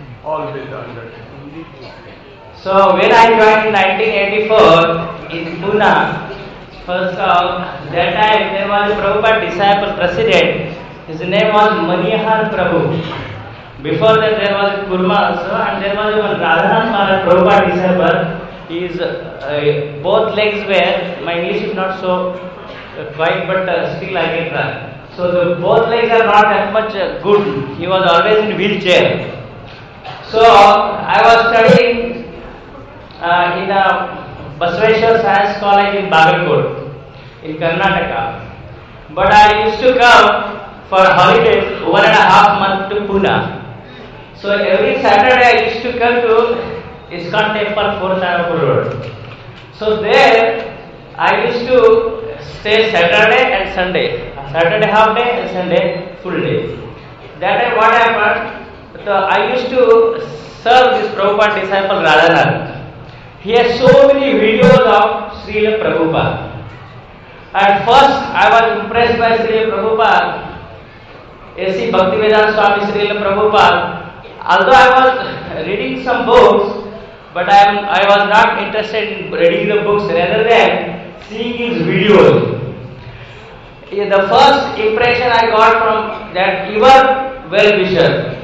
So when I joined in 1984 in Pune, first that time there was a Prabhupada disciple president. His name was Manihar Prabhu. Before that there was a Kurma also, and there was a Radhanath Maharaj Prabhupada disciple. His both legs were, my English is not so quite, but still I can try. So the both legs are not that much good. He was always in wheelchair. So I was studying in Basaveshwar Science College in Bagalkot in Karnataka. But I used to come for holidays 1.5 months to Pune. So every Saturday I used to come to ISKCON Temple, 4th Avenue Road. So there I used to stay Saturday and Sunday. Saturday half day and Sunday full day. That time what happened? I used to serve this Prabhupada disciple Radhanath. He has so many videos of Srila Prabhupada. At first I was impressed by Srila Prabhupada, A.C. Bhaktivedanta Swami Srila Prabhupada. Although I was reading some books, but I was not interested in reading the books rather than seeing his videos. The first impression I got from that ever well-wisher,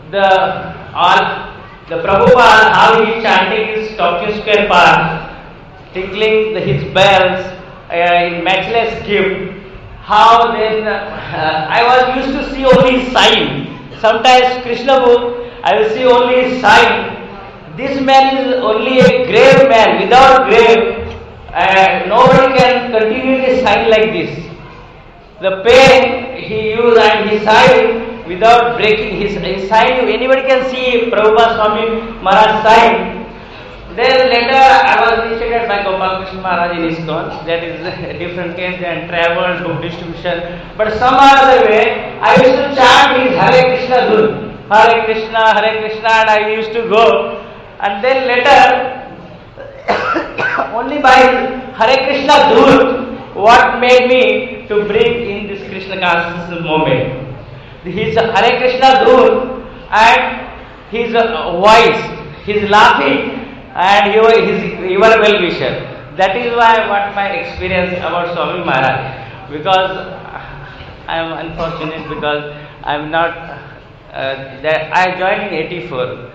the Prabhupada, how he is chanting his Tokyo Square Park, tinkling his bells in matchless gift. How then I was used to see only sign. Sometimes Krishna book I will see only sign. This man is only a grave man, without grave. Nobody can continually sign like this. The pen he used and he signed without breaking his sign. Anybody can see Prabhupada Swami Maharaj sign. Then later I was initiated by Gopal Krishna Maharaj in ISKCON. That is a different case than travel, book distribution. But some other way, I used to chant his Hare Krishna Dhun. Hare Krishna, and I used to go. And then later, only by Hare Krishna Dhun, what made me to bring in this Krishna consciousness moment. His Hare Krishna Dhun and his voice, his laughing, and you are well-wisher. That is why what my experience about Swami Maharaj. Because I am unfortunate because I am not. I joined in 84.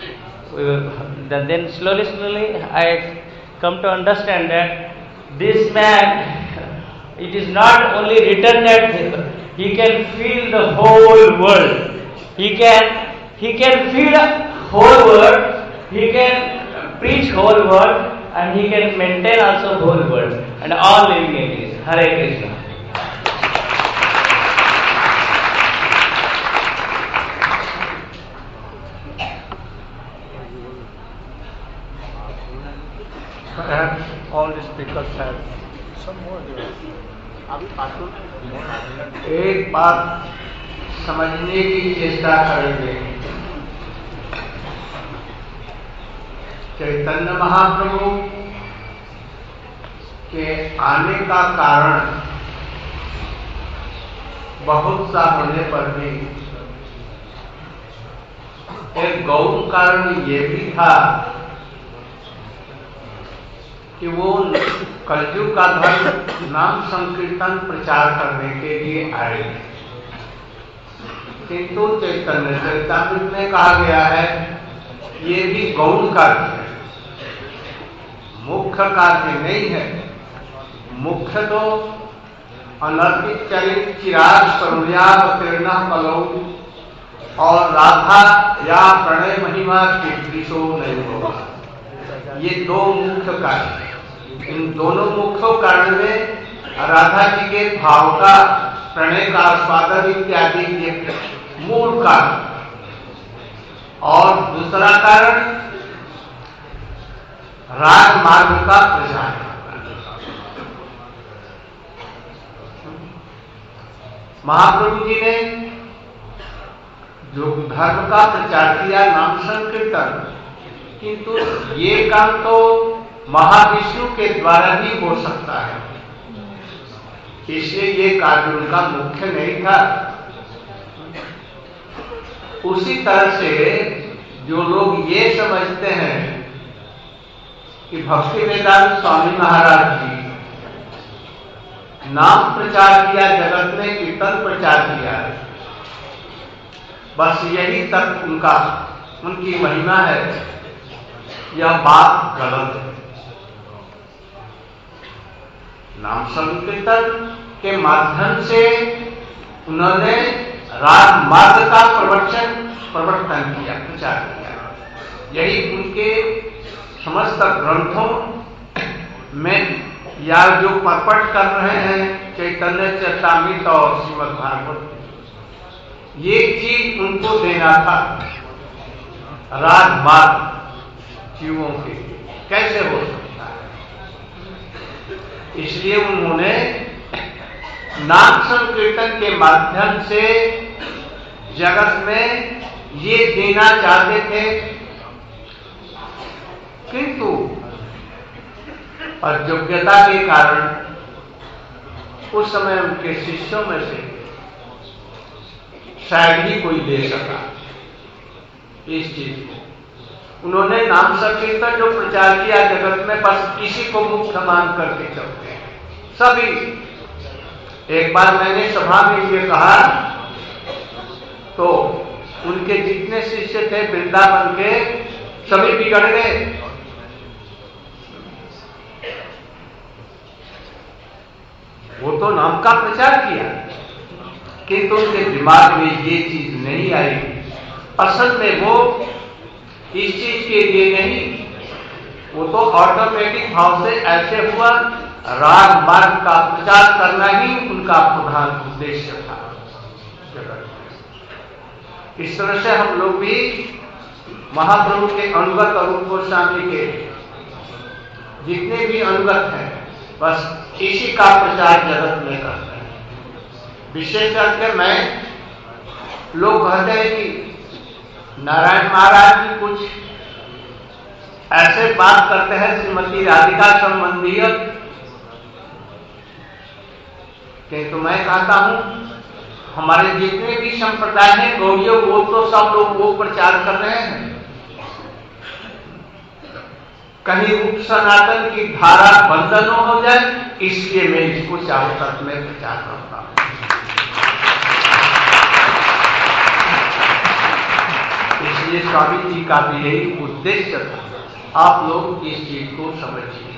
Then slowly I come to understand that this man, it is not only written that he can feel the whole world. He can feel the whole world. He can preach whole world, and he can maintain also whole world and all living entities. Hare Krishna. Perhaps all the speakers have एक बात समझने की चेष्टा करेंगे। चैतन्य महाप्रभु के आने का कारण बहुत सा होने पर भी एक गौण कारण ये भी था कि वो कलयुग का धर्म नाम संकीर्तन प्रचार करने के लिए आए। किंतु चैतन्य चरितामृत में कहा गया है ये भी गौण कार्य है, मुख्य कार्य नहीं है। मुख्य तो अनर्पित चरित चिराग करुण्यावतीर्ण कलौ और राधा या प्रणय महिमा कीर्तिशो नहीं होगा। ये दो मुख्य कार्य हैं। इन दोनों मुख्य कारण में राधा जी के भाव का, प्रणय का आस्वादन इत्यादि ये मूल कारण, और दूसरा कारण राजमार्ग का प्रचार। महाप्रभु जी ने जो धर्म का प्रचार किया नाम संकीर्तन, किंतु ये काम तो महाविष्णु के द्वारा ही हो सकता है, इसलिए ये कार्य उनका मुख्य नहीं था। उसी तरह से जो लोग ये समझते हैं कि भक्तिवेदांत स्वामी महाराज जी नाम प्रचार किया, जगत में कीर्तन प्रचार किया, बस यही तक उनकी महिमा है, यह बात गलत है। नाम संकीर्तन के माध्यम से उन्होंने राजमार्ग का प्रवर्तन किया, प्रचार किया। यही उनके समस्त ग्रंथों में या जो परपट कर रहे हैं चैतन्य चरितामृत और श्रीमद् भागवत, ये चीज उनको देना था, राजमार्ग जीवों के, कैसे हो सकता है? इसलिए उन्होंने नाम संकीर्तन के माध्यम से जगत में ये देना चाहते थे, किंतु अयोग्यता के कारण उस समय उनके शिष्यों में से शायद ही कोई ले सका इस चीज को। उन्होंने नाम संकीर्तन जो प्रचार किया जगत में, बस किसी को मुख्य मान करके चलते हैं सभी। एक बार मैंने सभा में ये कहा तो उनके जितने शिष्य थे वृंदावन के सभी बिगड़ गए। वो तो नाम का प्रचार किया, किंतु उनके दिमाग में ये चीज नहीं आई। असल में वो इस चीज के लिए नहीं, वो तो ऑटोमेटिक भाव से ऐसे हुआ, राग मार्ग का प्रचार करना ही उनका प्रधान उद्देश्य था। इस तरह से हम लोग भी महाप्रभु के अनुगत और रूप गोस्वामी के जितने भी अनुगत हैं, बस इसी का प्रचार जगत में करते हैं। विशेष करके मैं लोग कहते हैं कि नारायण महाराज जी कुछ ऐसे बात करते हैं श्रीमती राधिका संबंधी, किंतु मैं कहता हूं हमारे जितने भी संप्रदाय हैं गौड़ियों, वो तो सब लोग वो प्रचार कर रहे हैं। कहीं रूप सनातन की धारा बंद न हो जाए, इसलिए मैं इसको चारों तरफ में प्रचार करता हूं। इसलिए स्वामी जी का भी यही उद्देश्य था, आप लोग इस चीज को समझिए।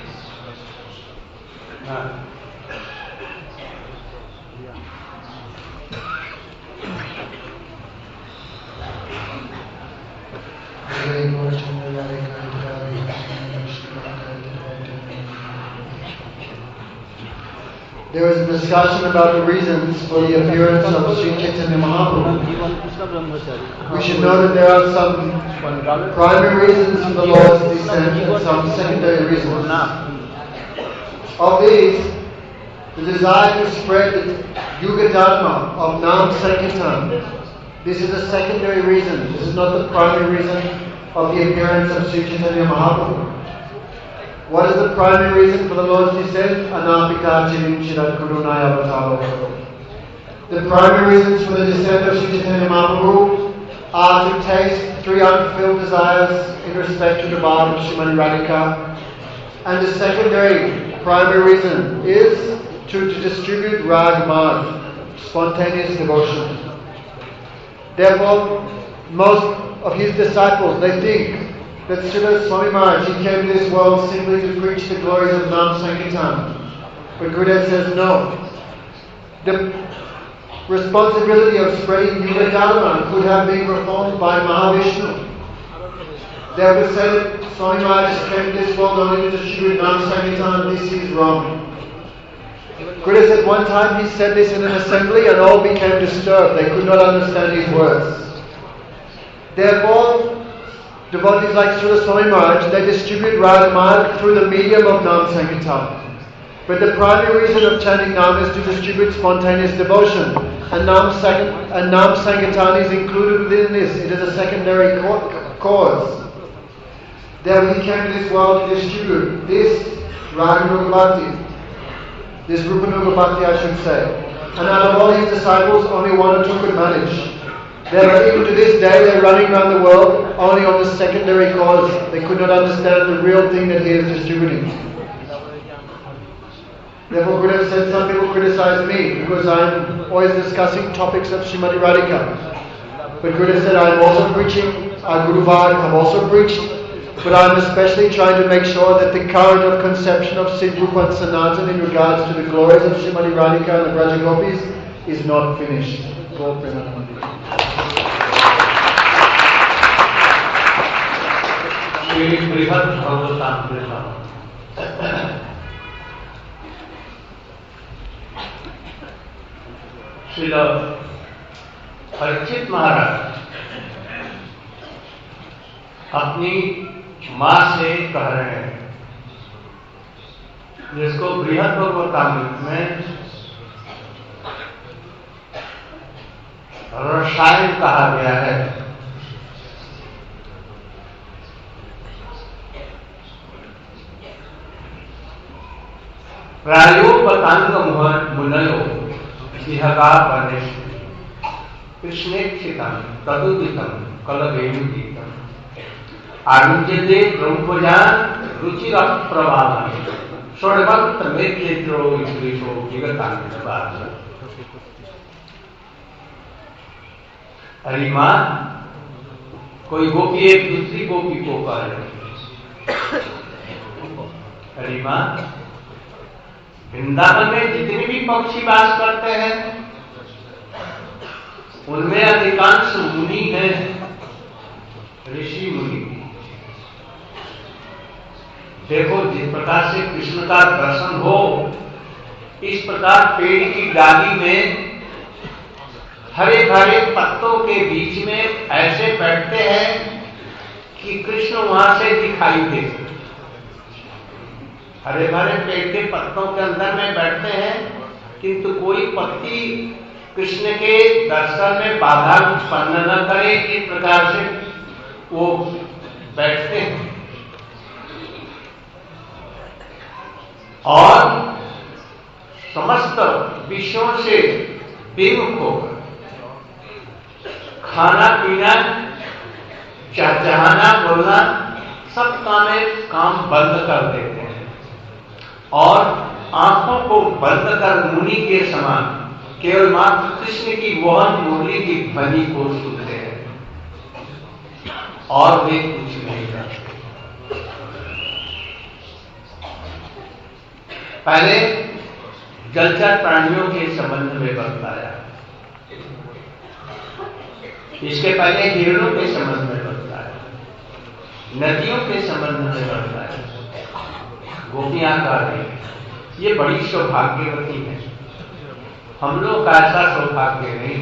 There was a discussion about the reasons for the appearance of Sri Chaitanya Mahaprabhu. We should know that there are some primary reasons for the Lord's descent and some secondary reasons. Of these, the desire to spread the Yuga Dharma of Nam Sankirtan, this is a secondary reason. This is not the primary reason of the appearance of Sri Chaitanya Mahaprabhu. What is the primary reason for the Lord's descent? Anapika Chirim Shirat Kurunaya Vatava. The primary reasons for the descent of Sri Chaitanya Mahaprabhu are to taste three unfulfilled desires in respect to the body of Srimati Radhika. And the secondary primary reason is to distribute Rag Marg, spontaneous devotion. Therefore, most of his disciples, they think that Srila Swami Maharaj, he came to this world simply to preach the glories of Nam Sankirtan. But Gurudev says no. The responsibility of spreading Yuga Dharma could have been performed by Mahavishnu. They would say that Swami Maharaj came to this world only to distribute Nam Sankirtan. This is wrong. Gurudev said one time he said this in an assembly and all became disturbed. They could not understand his words. Therefore, devotees like Srila Swami Maharaj, they distribute Radha Marg through the medium of Nam Sankirtan. But the primary reason of chanting Nam is to distribute spontaneous devotion. And Nam Sankirtan is included within this. It is a secondary cause. Therefore he came to this world to distribute this Radha Nuga Bhakti. This Rupa Nuga Bhakti, I should say. And out of all his disciples, only one or two could manage. Therefore, even to this day, they're running around the world only on the secondary cause. They could not understand the real thing that he is distributing. Therefore, Gurudev said, some people criticize me because I'm always discussing topics of Srimati Radhika. But Gurudev said, I'm also preaching Guru Varg, I've also preached, but I'm especially trying to make sure that the current of conception of Sid Rupa and Sanatan in regards to the glories of Srimati Radhika and the Braja Gopis is not finished. बृहद भगवतामृतम। श्रील परीक्षित महाराज अपनी मां से कह रहे हैं, जिसको बृहद भगवतामृत में रसायन कहा गया है। प्रायोपतांग मुनयो सिहगा वनेश कृष्णेक्षितम तदुदितम कलवेणुदीतम आरुज्यते ब्रह्मजान रुचिरः प्रवाहः स्वर्णवंत मेत्रो विश्लेषो विगतांगवाद। अरे मां, कोई गोपी एक दूसरी गोपी को कह रही, अरे मां, वृंदावन में जितने भी पक्षी वास करते हैं उनमें अधिकांश मुनि हैं, ऋषि मुनि। देखो, जिस प्रकार से कृष्ण का दर्शन हो, इस प्रकार पेड़ की डाली में हरे भरे पत्तों के बीच में ऐसे बैठते हैं कि कृष्ण वहां से दिखाई देते। हरे भरे पेड़ के पत्तों के अंदर में बैठते हैं, किंतु कोई पत्ती कृष्ण के दर्शन में बाधा उत्पन्न न करे, इस प्रकार से वो बैठते हैं। और समस्त विषयों से विमुख होकर खाना पीना, चहचहाना, बोलना, सब काम बंद कर देते हैं और आंखों को बंद कर मुनि के समान केवल मात्र कृष्ण की मोहन मुरली की ध्वनि को सुनते हैं और वे कुछ नहीं करते। पहले जलचर प्राणियों के संबंध में बताया, इसके पहले हिरणों के संबंध में बताया, नदियों के संबंध में बताया, गोपियां का रही। ये बड़ी सौभाग्यवती है, हम लोग का ऐसा सौभाग्य नहीं।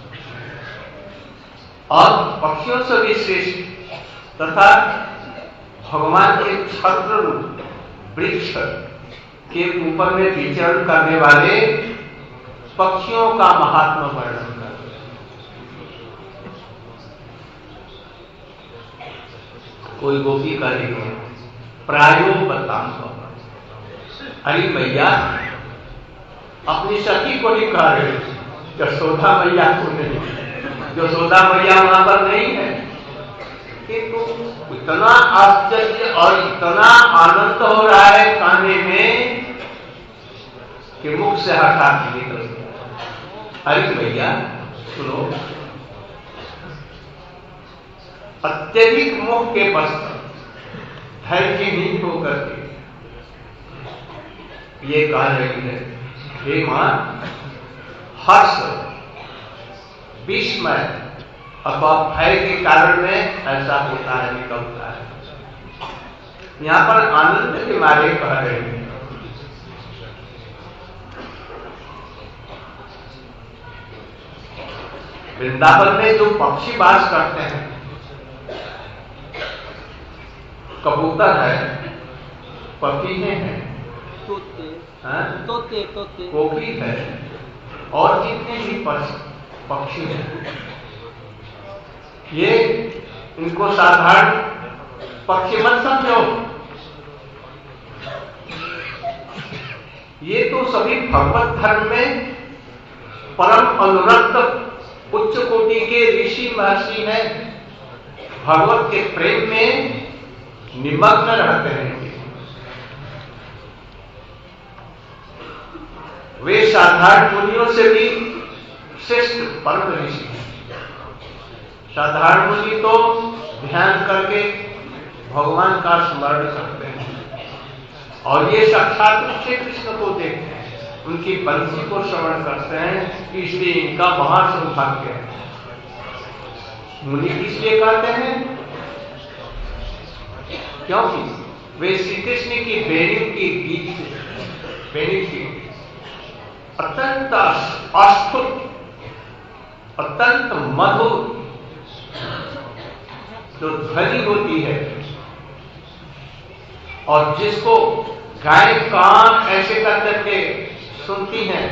और पक्षियों से भी श्रेष्ठ तथा भगवान के छत्र रूप वृक्ष के ऊपर में विचरण करने वाले पक्षियों का महात्मा वर्णन कर। कोई गोपी करेगी प्रायो बताऊंगा, अरे मैया अपनी सखी को ही कह रहे, यशोदा मैया को नहीं। यशोदा मैया वहां पर नहीं है, किंतु इतना आश्चर्य और इतना आनंद हो रहा है खाने में कि मुख से हटा के निकल गया। अरे भैया सुनो, अत्यधिक मोह के पश्चात धैर्यहीन होकर के ये कह रही है, हे मां, हर्ष, विस्मय अथवा भय के कारण में ऐसा होता है, निकलता है। यहां पर आनंद के मारे कह रहे हैं। वृंदावन में जो पक्षी वास करते हैं, कबूतर है, पपीहे हैं, तोते, कोकी है और जितने भी पक्षी हैं, ये इनको साधारण पक्षी मत समझो, ये तो सभी भगवत धर्म में परम अनुरक्त उच्च कोटि के ऋषि महर्षि हैं, भगवत के प्रेम में निमग्न रहते हैं। वे साधारण मुनियों से भी श्रेष्ठ परम ऋषि हैं। साधारण मुनि तो ध्यान करके भगवान का स्मरण करते हैं और ये साक्षात रूप से कृष्ण को देखते हैं, उनकी बंसी को श्रवण करते हैं, इसलिए इनका महान सौभाग्य है। मुनि इसलिए कहते हैं क्योंकि वे श्री कृष्ण की बेणी की गीत से, बेणी की अत्यंत अस्तुत अत्यंत मधुर जो ध्वनि होती है और जिसको गाय कान ऐसे कर करके सुनती हैं,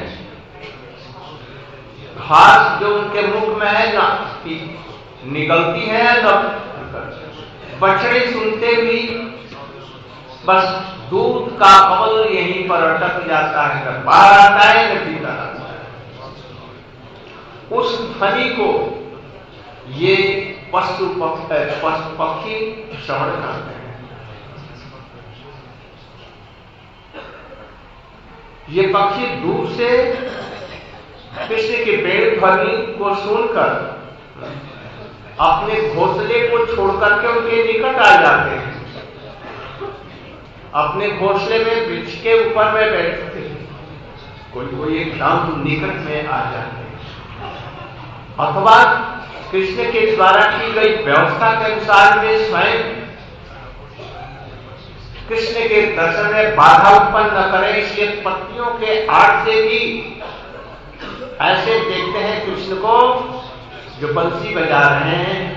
घास जो उनके मुख में है ना निकलती है न बछड़े सुनते भी बस दूध का कमल यहीं पर अटक जाता है, न बाहर आता है न भीतर आता है। उस ध्वनि को ये पशु पक्षी श्रवण करते हैं। ये पक्षी दूर से कृष्ण के वेणु ध्वनि को सुनकर अपने घोंसले को छोड़कर के उनके निकट आ जाते हैं, अपने घोंसले में वृक्ष के ऊपर में बैठते हैं, कोई एकदम निकट में आ जाते हैं, अथवा कृष्ण के द्वारा की गई व्यवस्था के अनुसार वे स्वयं कृष्ण के दर्शन में बाधा उत्पन्न न करें, इसलिए पत्तियों के आड़ से भी ऐसे देखते हैं कृष्ण को जो बंसी बजा रहे हैं।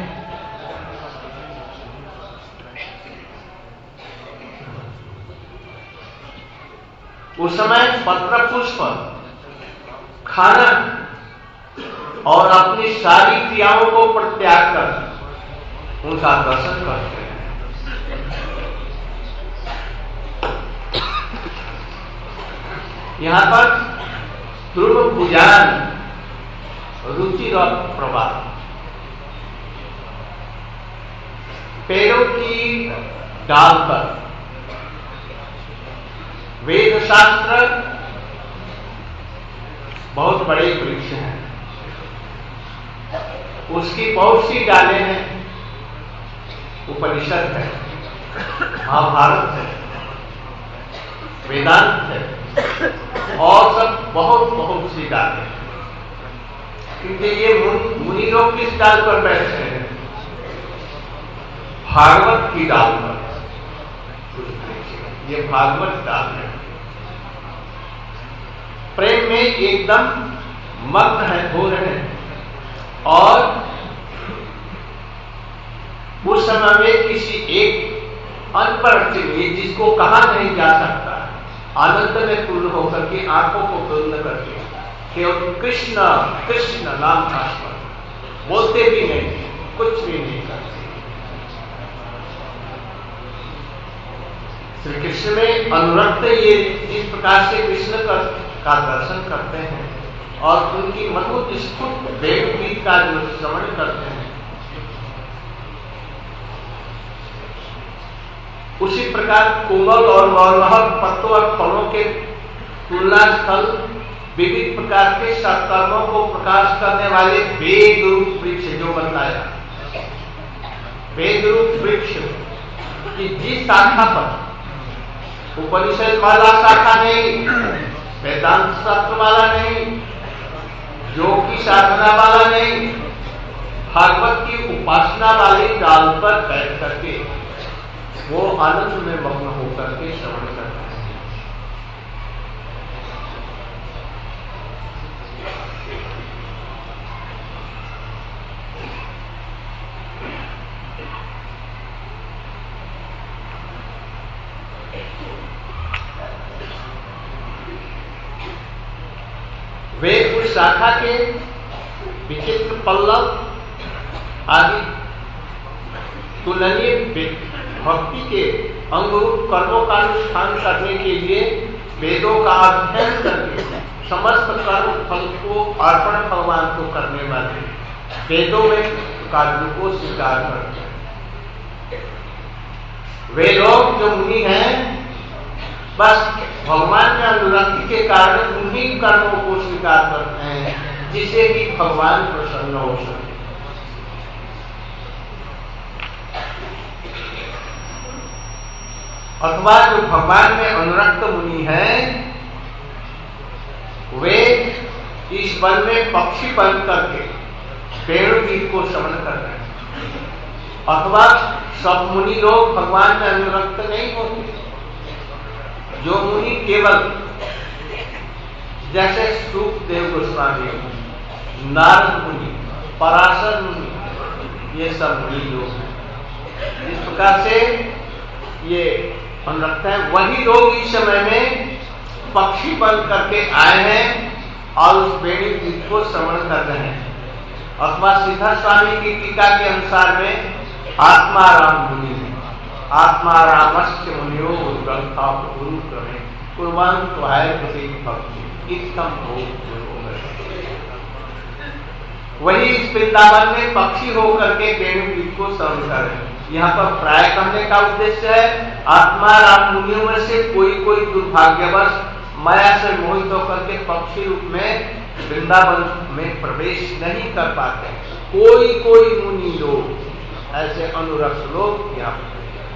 उस समय पत्र पुष्प खाना और अपनी सारी क्रियाओं को परित्याग कर उनका दर्शन करते हैं। यहां पर ध्रुव भुजान रुचिर प्रवाह पेड़ों की डाल पर वेद शास्त्र बहुत बड़े वृक्ष हैं, उसकी बहुत सी डालें हैं, उपनिषद है, महाभारत है, वेदांत है और सब बहुत सी डालें। क्योंकि ये मुनि लोग किस डाल पर बैठते हैं? भागवत की डाल पर। ये भागवत डाल है, प्रेम में एकदम मग्न है, हो रहे हैं और उस समय में किसी एक अनपढ़ के लिए जिसको कहा नहीं जा सकता, आनंद में पूर्ण होकर के आंखों को बंद करके केवल कृष्ण कृष्ण नाम का स्मरण, बोलते भी नहीं, कुछ भी नहीं करते। श्री कृष्ण में अनुरक्त ये जिस प्रकार से कृष्ण का दर्शन करते हैं और उनकी मधुर स्फुट वेद गीत का जो श्रवण करते हैं, उसी प्रकार कोमल और मनोहर पत्तों और फलों के तुलना स्थल विविध प्रकार के सत्कर्मों को प्रकाश करने वाले वेद रूप वृक्ष जो बताया, वेद रूप वृक्ष की जिस शाखा पर उपनिषद वाला शाखा नहीं, वेदांत शास्त्र वाला नहीं, योग की साधना वाला नहीं, भागवत की उपासना वाली डाल पर बैठ करके वो आनंद में मग्न होकर के श्रवण करते हैं। वे उस शाखा के विचित्र पल्लव आदि तुलनीय भक्ति के अंगरूप कर्मों का अनुष्ठान करने के लिए वेदों का अध्ययन करके समस्त कर्म फल को अर्पण भगवान को करने वाले वेदों में कार्यों को स्वीकार करते हैं। वे लोग जो मुनि हैं बस भगवान में अनुरक्ति के कारण उन्हीं कर्मों को स्वीकार करते हैं जिससे कि भगवान प्रसन्न हो सके। अथवा जो भगवान में अनुरक्त मुनि हैं वे इस वन में पक्षी बन करके वेणु गीत को श्रवण कर रहे हैं। अथवा सब मुनि लोग भगवान में अनुरक्त नहीं होते। जो मुनि केवल जैसे सुखदेव गोस्वामी, नारद मुनि, पराशर मुनि, ये सब मुनि लोग हैं। इस प्रकार से ये हम रखते हैं। वही लोग इस समय में पक्षी बन करके आए हैं और उस वेणु गीत को श्रवण कर रहे हैं। अथवा सिद्धार्थ स्वामी की टीका के अनुसार में आत्माराम मुनि है। आत्मारामस्य मुनियो ग्रंथा गुरु क्रमे कुर्बान तो है किसी भक्ति इतम हो। वही इस वृंदावन में पक्षी होकर के वेणु गीत को श्रवण कर रहे हैं। यहाँ पर प्राय करने का उद्देश्य है आत्माराम मुनियों में से कोई कोई दुर्भाग्यवश माया से मोहित होकर के पक्षी रूप में वृंदावन में प्रवेश नहीं कर पाते। कोई कोई मुनि लोग ऐसे अनुरक्त लोग यहाँ पर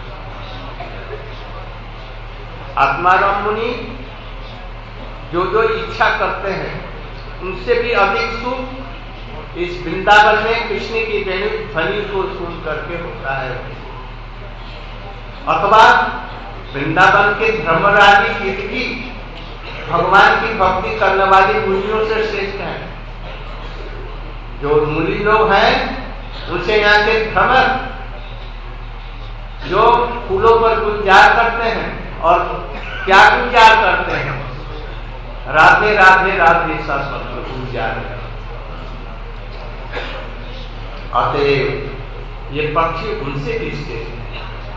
आत्माराम मुनि जो इच्छा करते हैं उनसे भी अधिक सुख इस वृंदावन में कृष्ण की वेणु ध्वनि को सुन करके होता है। अथवा वृंदावन के धर्मराजी कीर्ति भगवान की भक्ति करने वाली मुनियों से श्रेष्ठ है। जो मुनि लोग हैं उनसे यहाँ के भ्रमर जो फूलों पर गुंजार करते हैं और क्या गुंजार करते हैं, राधे राधे राधे सा शब्द गुंजार है। अतएव ये पक्षी उनसे भी श्रेष्ठ है।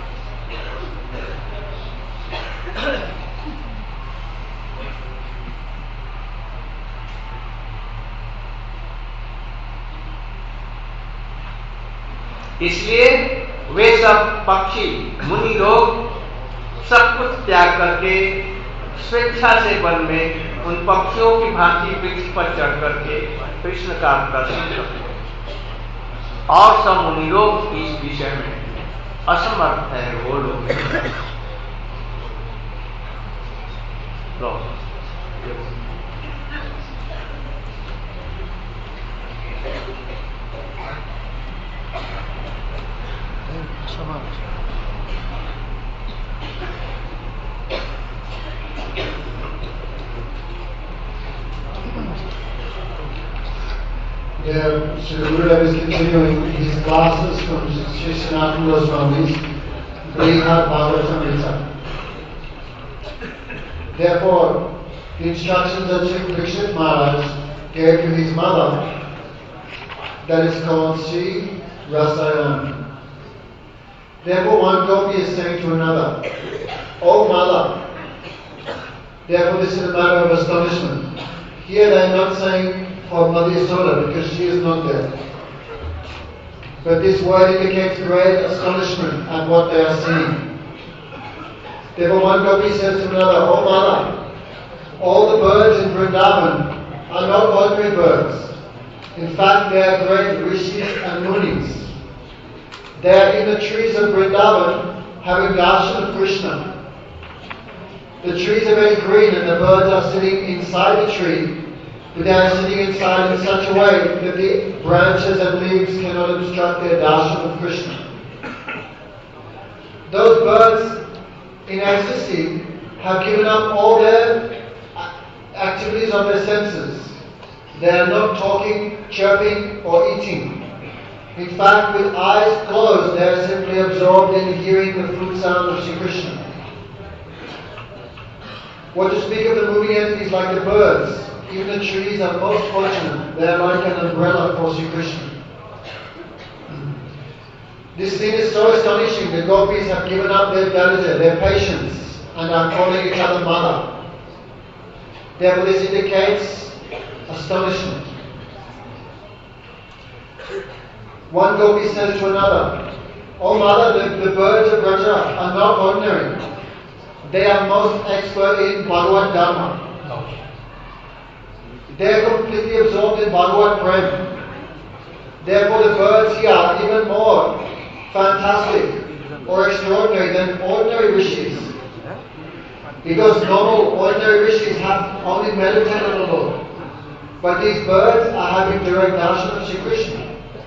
इसलिए वे सब पक्षी मुनि लोग सब कुछ त्याग करके स्वेच्छा से वन में उन पक्षियों की भांति वृक्ष पर चढ़ करके कृष्ण का दर्शन करते हैं। और सब मुनि लोग इस विषय में असमर्थ है। वो लोग Sri Gurudev is continuing his classes from Sri Sanatana Goswami's Brihad Bhagavatamrita. Therefore, the instructions that Sri Parikshit Maharaj gave to his mother, that is called Sri Rasayan. Therefore, one gopi is saying to another, "O mother." Therefore, this is a matter of astonishment. Here they are not saying for Mother Yasoda because she is not there. But this word indicates great astonishment at what they are seeing. Therefore one gopi says to another, "O mother, all the birds in Vrindavan are not ordinary birds. In fact, they are great rishis and munis. They are in the trees of Vrindavan having darshan of Krishna. The trees are very green and the birds are sitting inside the tree, but they are sitting inside in such a way that the branches and leaves cannot obstruct their darshan of Krishna. Those birds in ecstasy have given up all their activities of their senses. They are not talking, chirping or eating. In fact, with eyes closed, they are simply absorbed in hearing the flute sound of Sri Krishna. What to speak of the moving entities like the birds? Even the trees are most fortunate. They are like an umbrella for Sri Krishna. This scene is so astonishing. The gopis have given up their dalija, their patience, and are calling each other mother. Therefore, this indicates astonishment. One gopi says to another, "O mother, the birds of Braja are not ordinary. They are most expert in Bhagavad Dharma. They are completely absorbed in Bhagavad Prem. Therefore the birds here are even more fantastic or extraordinary than ordinary rishis. Because normal, ordinary rishis have only meditated on the Lord. But these birds are having direct darshan of Sri Krishna.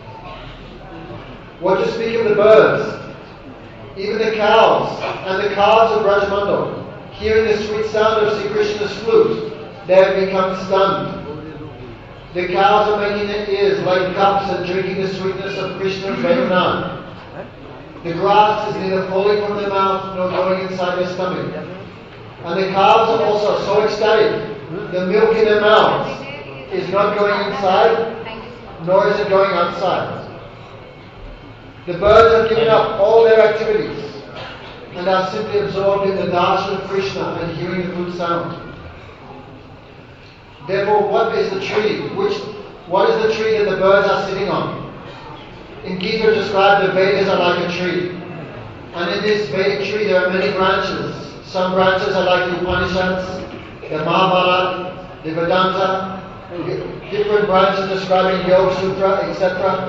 What to speak of the birds? Even the cows and the calves of Brajmandal, hearing the sweet sound of Sri Krishna's flute, they have become stunned. The cows are making their ears like cups and drinking the sweetness of Krishna's Vedana. The grass is neither falling from their mouth nor going inside their stomach. And the calves are also so ecstatic. The milk in their mouths is not going inside, nor is it going outside. The birds have given up all their activities and are simply absorbed in the darshan of Krishna and hearing the flute sound. Therefore, what is the tree? What is the tree that the birds are sitting on? In Gita described the Vedas are like a tree. And in this Vedic tree there are many branches. Some branches are like the Upanishads, the Mahabharata, the Vedanta, different branches describing Yoga Sutra, etc.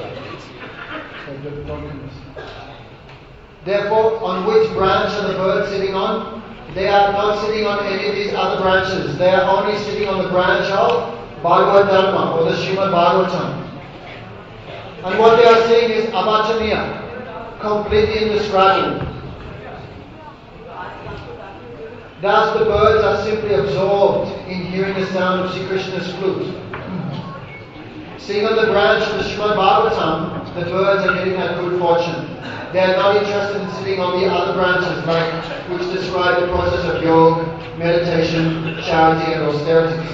Therefore, on which branch are the birds sitting on? They are not sitting on any of these other branches. They are only sitting on the branch of Bhagavad Dharma or the Srimad Bhagavatam. And what they are saying is avachaniya, completely indescribable. Thus the birds are simply absorbed in hearing the sound of Sri Krishna's flute. Sitting on the branch of the Srimad Bhagavatam, the birds are getting that good fortune. They are not interested in sitting on the other branches which describe the process of yoga, meditation, charity and austerities.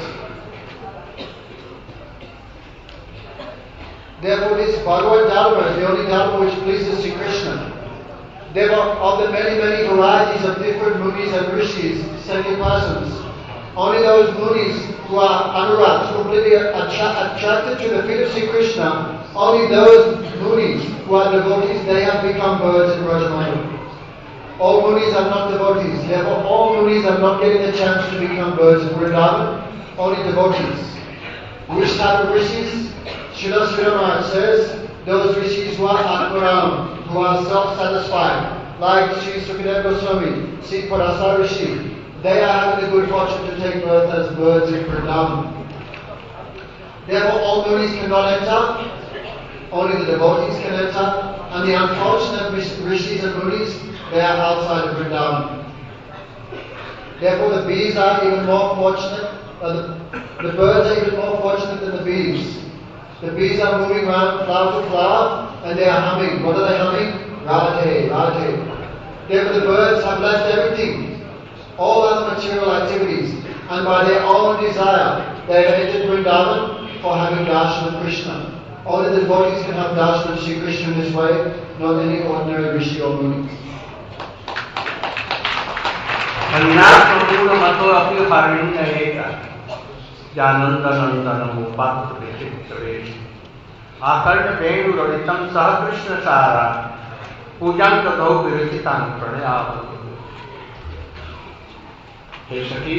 Therefore this Bhagavad Dharma is the only Dharma which pleases Sri Krishna. Therefore, of the many varieties of different munis and rishis, sentient persons, only those munis who are anuragt, completely attracted to the feet of Sri Krishna, only those munis who are devotees, they have become birds in Brajamandal. All munis are not devotees, therefore all munis are not getting the chance to become birds in Vrindavan, only devotees. Which type of rishis? Srila Sridhar Maharaj says, those rishis who are Atmaram, who are self-satisfied, like Sri Sukadeva Goswami, Sri Parasa Rishi, they are having the good fortune to take birth as birds in Vrindavan. Therefore all munis cannot enter, only the devotees can enter, and the unfortunate rishis and munis, they are outside of Vrindavan. Therefore the bees are even more fortunate, the birds are even more fortunate than the bees. The bees are moving around flower to flower and they are humming. What are they humming? Radhe, Radhe. Therefore the birds have left everything, all other material activities, and by their own desire they have entered Vrindavan for having darshan of Krishna. Only the devotees can have darshan of Sri Krishna in this way, not any ordinary rishi or muni. आकर्ण वेणु रवितम सह कृष्ण सारा पूजन तथो विरचितान प्रणयावतु। हे सखी,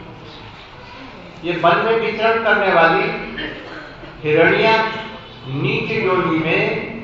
ये one में विचरण करने वाली हिरण्या नीच योनि में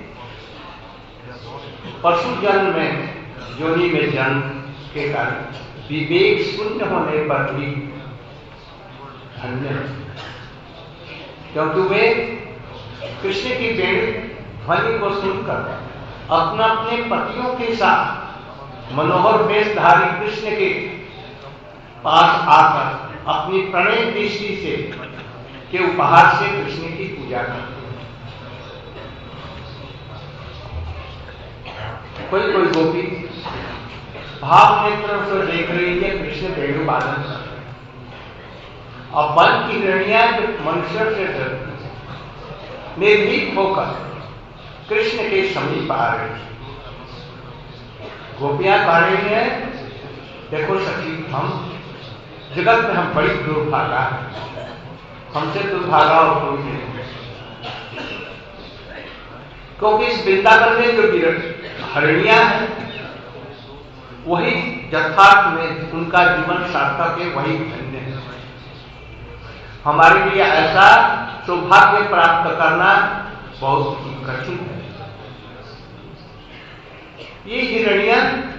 पशु जन्म में योनि में जन्म के कारण विवेक शून्य होने पर भी धन्य, क्योंकि वे कृष्ण की वेणु ध्वनि को सुनकर अपना अपने पतियों के साथ मनोहर वेशधारी कृष्ण के पास आकर अपनी प्रणय दृष्टि से के उपहार से कृष्ण की पूजा करते। कोई गोपी भाव नेत्रों से देख रही है कृष्ण वेणु वादन कर, और वन की हिरण्या जो मनुष्य से डरती निर्भीक होकर कृष्ण के समीप आ रही थी। गोपियां कह रही हैं, देखो सखी, हम जगत में हम बड़ी दुर्भागा है, हमसे दुर्भागा और कोई नहीं, क्योंकि इस वृंदावन में जो हरिणियां हैं वही यथार्थ में उनका जीवन सार्थक है, वही धन्य है। हमारे लिए ऐसा सौभाग्य प्राप्त करना बहुत ही कठिन है। ये हिरण्या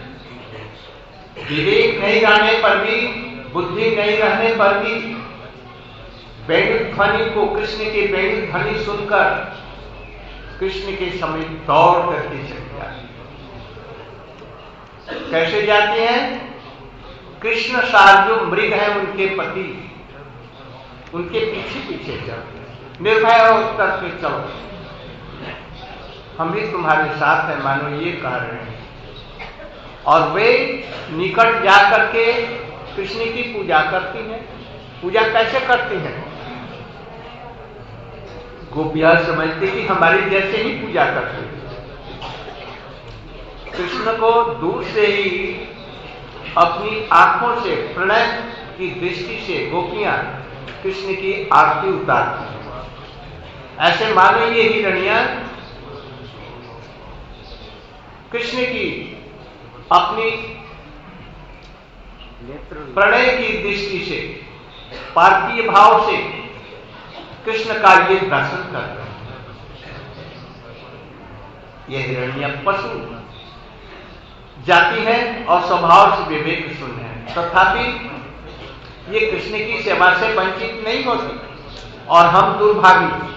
विवेक नहीं रहने पर भी, बुद्धि नहीं रहने पर भी वेणु ध्वनि को, कृष्ण की वेणु ध्वनि सुनकर कृष्ण के समीप दौड़ करके चली जाती। कैसे जाते हैं? कृष्ण सार जो मृग है उनके पति, उनके पीछे पीछे जाते हैं। निर्भय हो करके चलो, हम भी तुम्हारे साथ हैं, मानो ये कह रहे हैं। और वे निकट जा करके कृष्ण की पूजा करती हैं। पूजा कैसे करती हैं? गोपियां समझती कि हमारी जैसे ही पूजा करती हैं। कृष्ण को दूर से ही अपनी आंखों से, प्रणय की दृष्टि से गोपियां कृष्ण की आरती उतारती हैं। ऐसे मानो ये हिरणियां कृष्ण की अपनी प्रणय की दृष्टि से, पार्थिव भाव से कृष्ण का ये दर्शन कर रहे हैं। ये हिरणियां पशु जाति है और स्वभाव से विवेक शून्य है, तथापि ये कृष्ण की सेवा से वंचित नहीं होती। और हम दुर्भागी,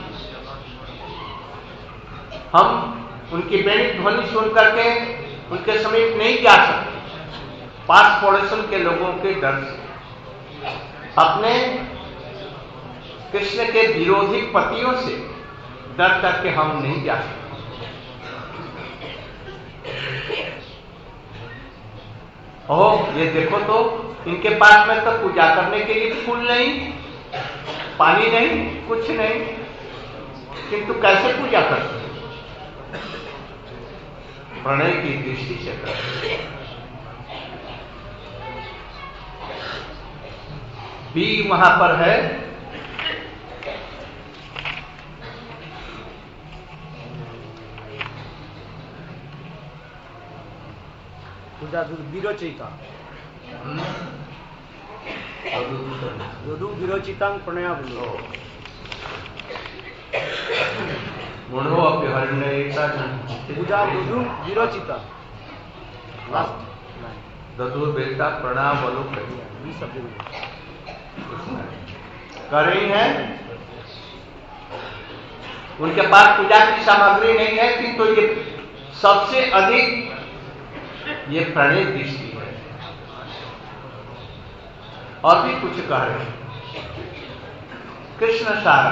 हम उनकी वेणी ध्वनि सुन करके उनके समीप नहीं जा सकते, पास पड़ोसन के लोगों के डर से, अपने कृष्ण के विरोधी पतियों से डर करके हम नहीं जा सकते। ओह, ये देखो तो इनके पास में तो पूजा करने के लिए फूल नहीं, पानी नहीं, कुछ नहीं, किंतु कैसे पूजा करते? प्रणय की दृष्टि से करते। बी वहां पर है, विरोचिता यदु विरोचितां प्रणयावली मूढ़ो अभ्यहरणयिता पूजा दधु विरोचिता दधु बेटा प्रणावलु कर रही है। उनके पास पूजा की सामग्री नहीं है, किंतु ये सबसे अधिक ये प्रणय दृष्टि है। और भी कुछ कह रहे हैं। कृष्ण सारा,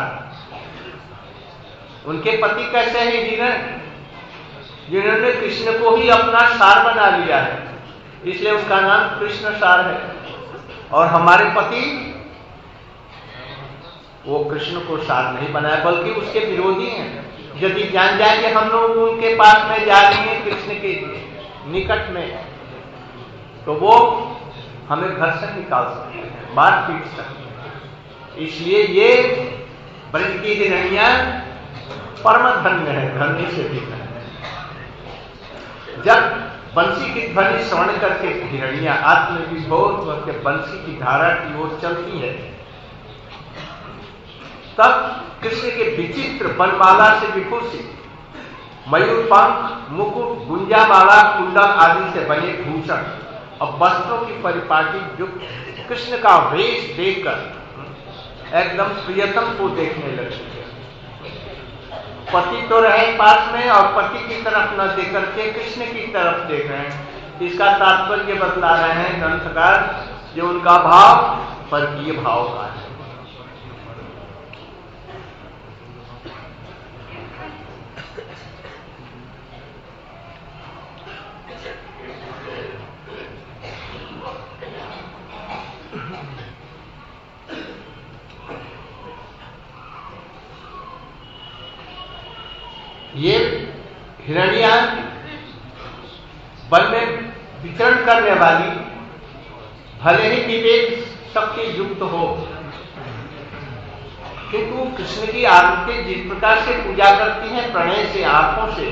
उनके पति कैसे हैं? हिरण, जिन्होंने कृष्ण को ही अपना सार बना लिया है, इसलिए उनका नाम कृष्ण सार है। और हमारे पति वो कृष्ण को सार नहीं बनाया, बल्कि उसके विरोधी हैं। यदि जान जाए कि हम लोग उनके पास में जा रहे हैं कृष्ण के निकट में, तो वो हमें घर से निकाल सकते हैं, मार पीट सकते हैं। इसलिए ये ब्रज की हिरणियां परम धन्य है, धन्य से भी धन्य। जब बंसी की ध्वनि श्रवण करके हिरणियां आत्मविभोर होकर बंसी की धारा की ओर चलती है, तब कृष्ण के विचित्र बनमाला से विभूषित मयूर पंख, मुकुट, गुंजामाला, कुंडल आदि से बने भूषण और वस्त्रों की परिपाटी युक्त कृष्ण का वेश देखकर एकदम प्रियतम को देखने लगे। पति तो रहे पास में और पति की तरफ न देख करके कृष्ण की तरफ देख रहे हैं। इसका तात्पर्य बतला रहे हैं ग्रंथकार, जो उनका भाव परकीय भाव का है। ये हिरणियां वन में विचरण करने वाली, भले ही विवेक शक्ति युक्त हो, किंतु कृष्ण की आरती जिस प्रकार से पूजा करती हैं प्रणय से, आंखों से,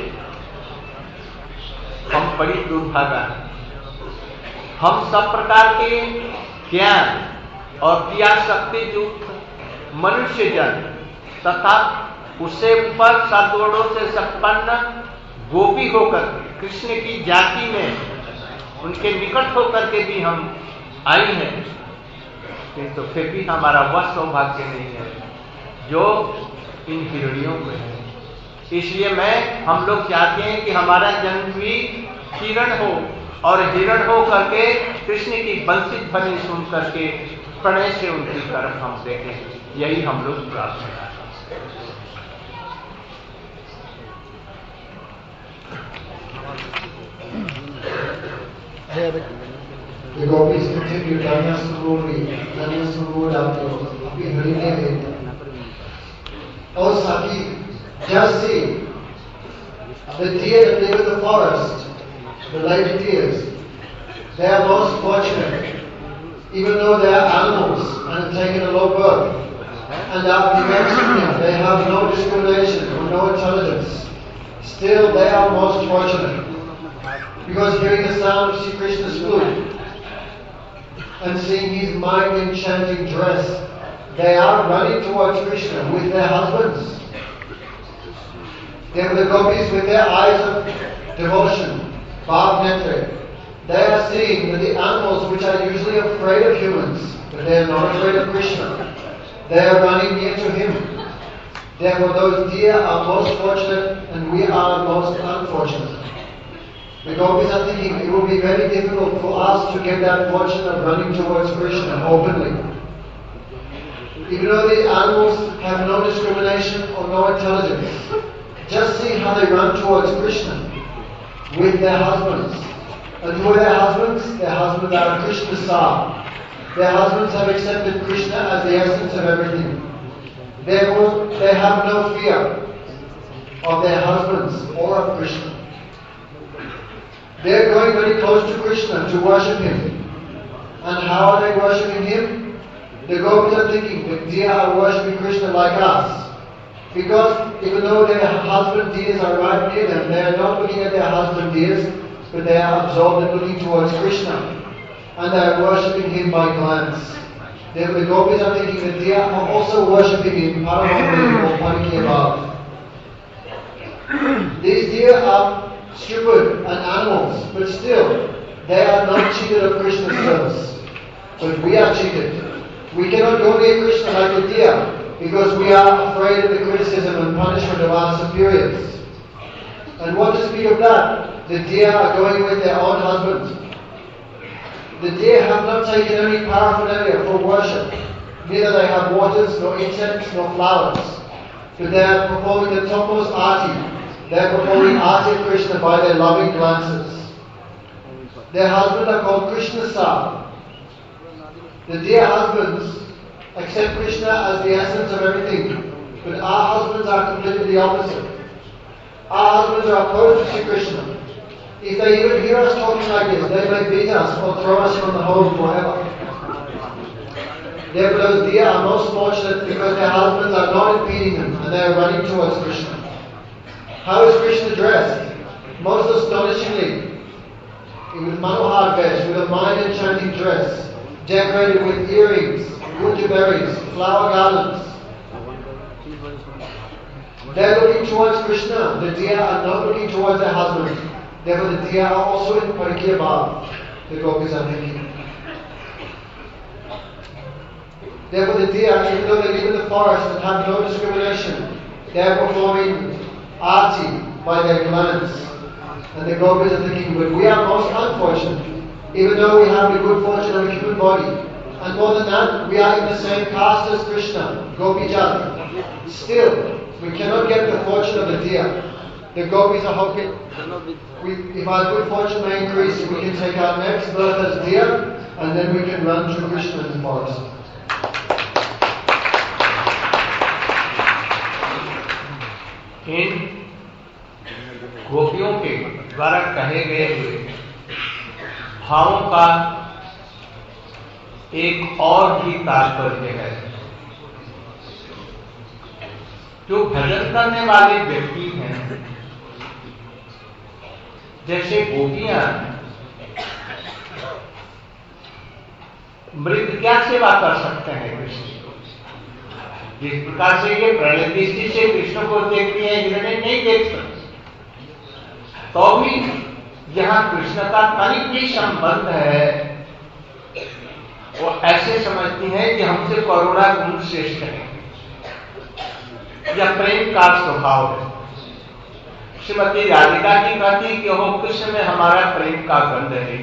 हम बड़ी दुर्भागा हैं। हम सब प्रकार के ज्ञान और क्रिया शक्ति युक्त मनुष्य जन तथा उससे ऊपर सद्गुणों से संपन्न गोपी होकर कृष्ण की जाति में उनके निकट होकर के भी हम आई हैं, किंतु फिर भी हमारा वह सौभाग्य नहीं है जो इन हिरणियों में है। इसलिए हम लोग चाहते हैं कि हमारा जन्म भी हिरण हो, और हिरण हो करके कृष्ण की बंसी ध्वनि सुन करके प्रणय से उनकी तरफ हम देखें। यही हम लोग प्रार्थना करते हैं। The gopis continue, Danya Sururi, Api Harine. Oh Saki, just see, the deer that live in the forest, the lady deers, they are most fortunate, even though they are animals and have taken a low birth. And after the they have no discrimination or no intelligence. Still, they are most fortunate. Because hearing the sound of Sri Krishna's flute and seeing his mind-enchanting dress, they are running towards Krishna with their husbands. They were the gopis with their eyes of devotion, Bhav Netre. They are seeing that the animals which are usually afraid of humans, but they are not afraid of Krishna. They are running near to him. Therefore those deer are most fortunate and we are most unfortunate. The gopis are thinking it will be very difficult for us to get that fortune of running towards Krishna openly. Even though the animals have no discrimination or no intelligence, just see how they run towards Krishna with their husbands. And who are their husbands? Their husbands are Krishna Sa. Their husbands have accepted Krishna as the essence of everything. Therefore, they have no fear of their husbands or of Krishna. They are going very close to Krishna to worship him. And how are they worshipping him? The gopis are thinking that deer are worshipping Krishna like us. Because even though their husband deers are right near them, they are not looking at their husband deers, but they are absorbed and looking towards Krishna. And they are worshipping him by glance. Therefore the gopis are thinking that deer are also worshipping him, Paramahari or Panikya. These deer are stupid and animals, but still, they are not cheated of Krishna's service. But we are cheated. We cannot go near Krishna like the deer, because we are afraid of the criticism and punishment of our superiors. And what to speak of that? The deer are going with their own husbands. The deer have not taken any paraphernalia for worship. Neither they have waters, nor incense, nor flowers. But they are performing the topmost arti. They are performing arti of Krishna by their loving glances. Their husbands are called Krishna Sa. The deer husbands accept Krishna as the essence of everything. But our husbands are completely the opposite. Our husbands are opposed to Sri Krishna. If they even hear us talking like this, they may beat us or throw us from the home forever. Therefore those deer are most fortunate because their husbands are not impeding them and they are running towards Krishna. How is Krishna dressed? Most astonishingly, with Manohar Vesh, with a mind-enchanting dress, decorated with earrings, gunja berries, flower garlands. They are looking towards Krishna. The deer are not looking towards their husband. Therefore the deer are also in Parikya Bhav, the gopis are thinking. Therefore the deer, even though they live in the forest and have no discrimination, they are performing arti by their glance. And the gopis are thinking, but we are most unfortunate, even though we have the good fortune of a human body. And more than that, we are in the same caste as Krishna, Gopi Jati. Still, we cannot get the fortune of the deer. The gopis are hoping, if our good fortune may increase, we can take our next birth as deer, and then we can run to Krishna in the forest. इन गोपियों के द्वारा कहे गए हुए भावों का एक और भी तात्पर्य है। जो भजन करने वाले व्यक्ति हैं, जैसे गोपियां मृग क्या सेवा कर सकते हैं कृष्ण को? जिस प्रकार से ये प्रणय दृष्टि से कृष्ण को देखती है, इन्हें नहीं देख सकते, तो भी जहां कृष्ण का तनिक भी संबंध है, वो ऐसे समझती हैं कि हमसे करुणा गुण श्रेष्ठ है या प्रेम का स्वभाव है। श्रीमती राधिका जी कहती कि हो कृष्ण में हमारा प्रेम का गंध है,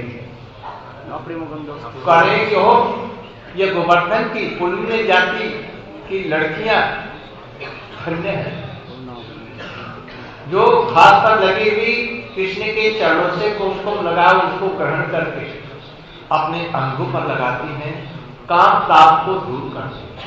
करें कि हो ये गोवर्धन की कुलीन जाति की लड़कियां धन्य है, जो घाट पर लगी हुई कृष्ण के चरणों से कुमकुम लगा उसको ग्रहण करके अपने अंगों पर लगाती हैं, काम ताप को दूर करती हैं।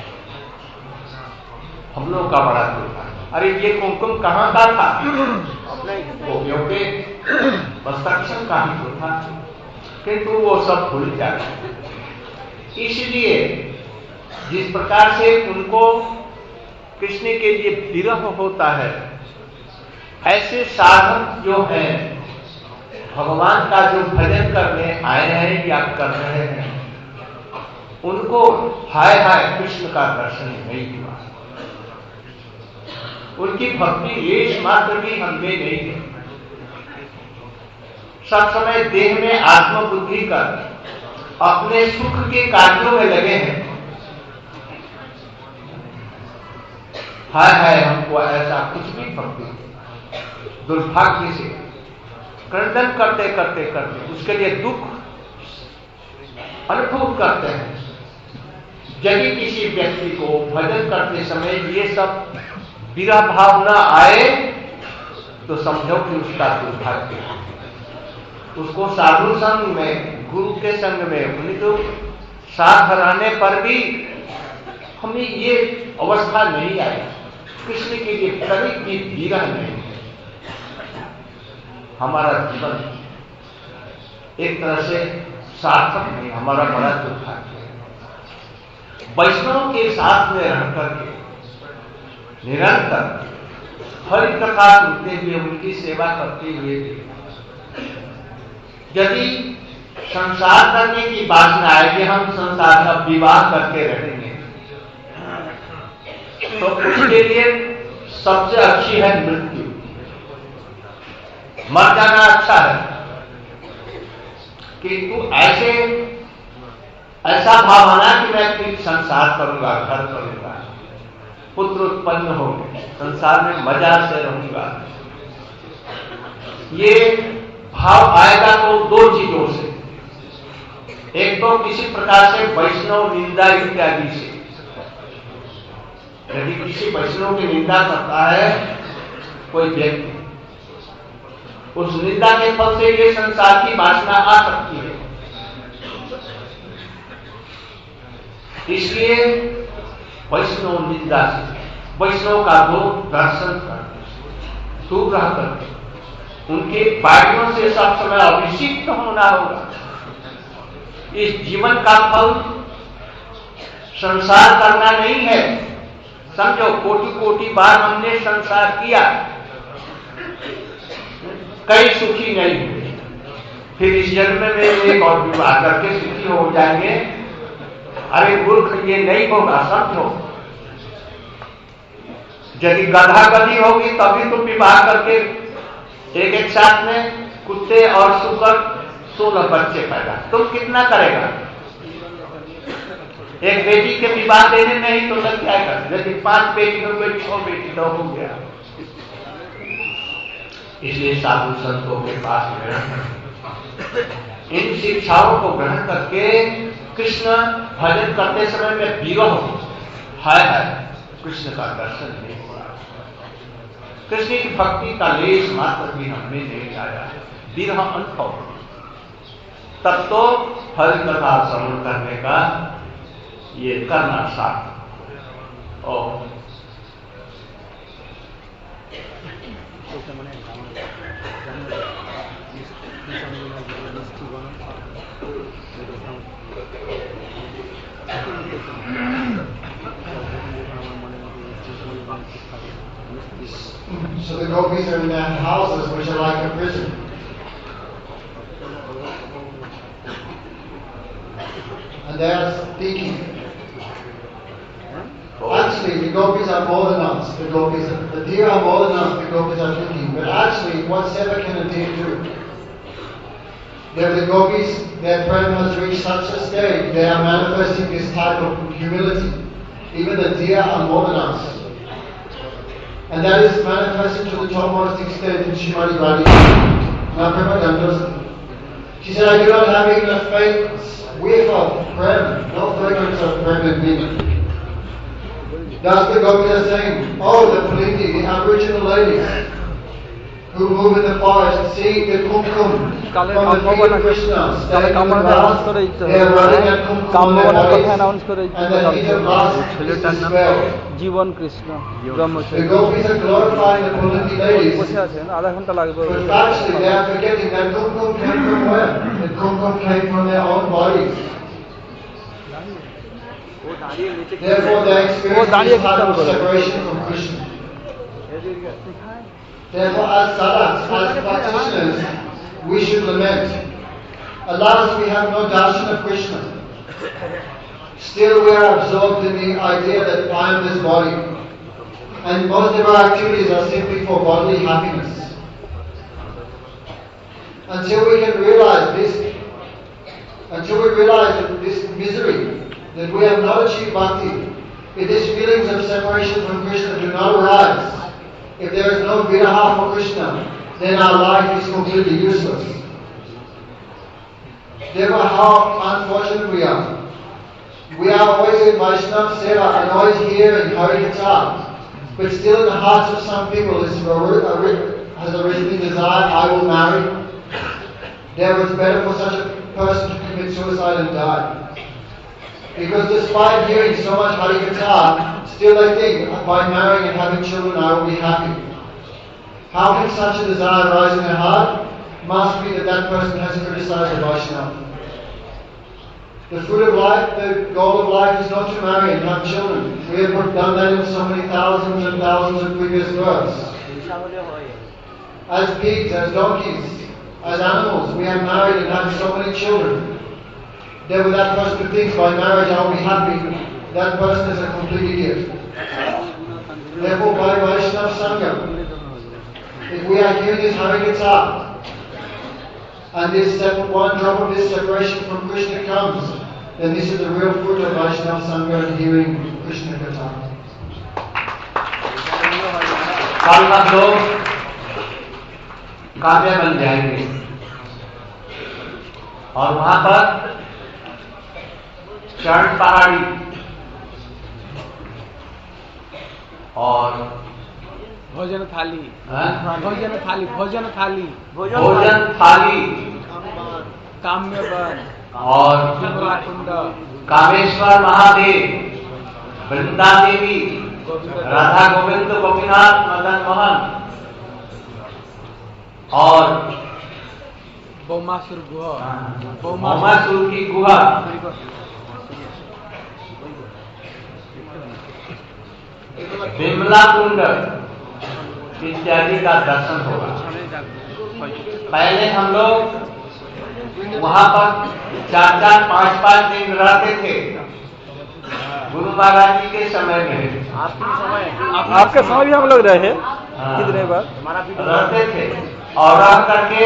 हम लोग का बड़ा दुख था, अरे ये कुमकुम कहाँ का था? अपने गोपियों के वस्त्राक्षर का ही तो था, किंतु वो सब भूल जाते। इसलिए जिस प्रकार से उनको कृष्ण के लिए विरह होता है, ऐसे साधक जो हैं भगवान का जो भजन करने आए हैं या कर रहे हैं, उनको हाय हाय कृष्ण का दर्शन नहीं हुआ, उनकी भक्ति लेश मात्र भी हमने नहीं है। सब समय देह में आत्मबुद्धि कर अपने सुख के कार्यों में लगे हैं। हाय हाय हमको ऐसा कुछ भी भक्ति दुर्भाग्य से क्रंदन करते करते करते उसके लिए दुख अनुभव करते हैं। यदि किसी व्यक्ति को भजन करते समय ये सब विरह भाव न आए तो समझो कि उसका दुर्भाग्य है। उसको साधु संग में, गुरु के संग में, उनको साथ रहने पर भी हमें ये अवस्था नहीं आई। कृष्ण के लिए कभी भी विरह नहीं है। हमारा जीवन एक तरह से सार्थक नहीं, हमारा बड़ा दुर्भाग्य है। वैष्णव के साथ में रह करके निरंतर हरि कथा सुनते हुए, उनकी सेवा करते हुए यदि संसार करने की वासना है कि हम संसार का विवाह करके रहेंगे, तो उसके लिए सबसे अच्छी है मृत्यु। मर जाना अच्छा है, किंतु ऐसा भावना कि मैं फिर संसार करूंगा, घर करूंगा, पुत्र उत्पन्न होंगे, संसार में मजा से रहूंगा, ये भाव आएगा तो दो चीजों से। एक तो किसी प्रकार से वैष्णव निंदा इत्यादि से। यदि किसी वैष्णव की निंदा करता है कोई व्यक्ति, उस निंदा के फल से ये संसार की वासना आ सकती है। इसलिए वैष्णव निंदा से, वैष्णव का दर्शन कर दूर रह करके उनके वाक्यों से सब समय अभिषिक्त होना होगा। इस जीवन का फल संसार करना नहीं है। समझो, कोटि कोटि बार हमने संसार किया, कई सुखी नहीं हुए, फिर इस जन्म में एक और विवाह करके सुखी हो जाएंगे। अरे मूर्ख, ये नहीं होगा। समझो, यदि गधा गधी होगी तभी तो विवाह करके एक एक साथ में कुत्ते और सुकर 16 बच्चे पैदा, तुम कितना करेगा? एक बेटी के विवाह देने में ही तो लग जाएगा। यदि 5 बेटी हो गई, 6 बेटी तो हो गया। इसलिए साधु संतों के पास इन शिक्षाओं को ग्रहण करके कृष्ण भजन करते समय में विरह हो, हाय हाय कृष्ण का दर्शन नहीं हो रहा, कृष्ण की भक्ति का लेश मात्र भी हमें नहीं आया, विरह अनुभव, तब तो हरि कथा श्रवण करने का ये करना सार्थक। और So the gopis are in their houses, which are like a prison. And they are speaking. Actually, the gopis are more than us. The deer are more than us. The gopis are thinking. But actually, whatsoever can a deer do? The gopis, their prem has reached such a state, they are manifesting this type of humility. Even the deer are more than us. And that is manifested to the topmost extent in Srimati Radhika. Now Prabhupada does it. She said, I do not have even a faint whiff of prem, no fragrance of prem in me. Thus the gopis are saying, oh, the Paliti, the Aboriginal ladies, who move in the forest see the kumkum from the feet of Krishna standing in the grass. They are running at kumkum in their bodies, and the heat of lust is dispelled. Jibon Krishna The Brahmachari gopis are glorifying the Purnati ladies, বসে আছেন আধা ঘন্টা লাগবে but actually they are forgetting that kumkum came from where? The kumkum came from their own bodies. Therefore they experience this type of separation from Krishna. Therefore as sadhaks, as practitioners, we should lament. Alas, we have no darshan of Krishna. Still we are absorbed in the idea that I am this body. And most of our activities are simply for bodily happiness. Until we can realize this, until we realize that this misery, that we have not achieved bhakti, if these feelings of separation from Krishna do not arise, if there is no viraha for Krishna, then our life is completely useless. Therefore, how unfortunate we are. We are always in Vaishnava Seva and always here in Hari Katha, but still in the hearts of some people has arisen the desire, I will marry. Therefore, it's better for such a person to commit suicide and die. Because despite hearing so much Hari Katha, still they think, by marrying and having children, I will be happy. How can such a desire rise in their heart? Must be that that person has criticized the Vaishnava. The fruit of life, the goal of life is not to marry and have children. We have done that in so many thousands and thousands of previous births. As pigs, as donkeys, as animals, we have married and had so many children. Therefore that person who thinks by marriage I will be happy, that person is a complete idiot. Therefore by Vaishnava Sangha, if we are hearing this Hari Katha, and this one drop of this separation from Krishna comes, then this is the real fruit of Vaishnava Sangha and hearing Krishna Katha. कल हम लोग काव्य बन जाएंगे और वहां पर चरण पहाड़ी और भोजन थाली काम्य वन और कामेश्वर महादेव, वृंदा देवी, राधा गोविंद गोपीनाथ मदन मोहन और बौमासुर की गुहा, विमला कुंड इत्यादि का दर्शन होगा। पहले हम लोग वहां पर 4-4, 5-5 दिन रहते थे। गुरु महाराज जी के समय में आपके समय भी हम लोग रहे कितने बार रहते थे और रह करके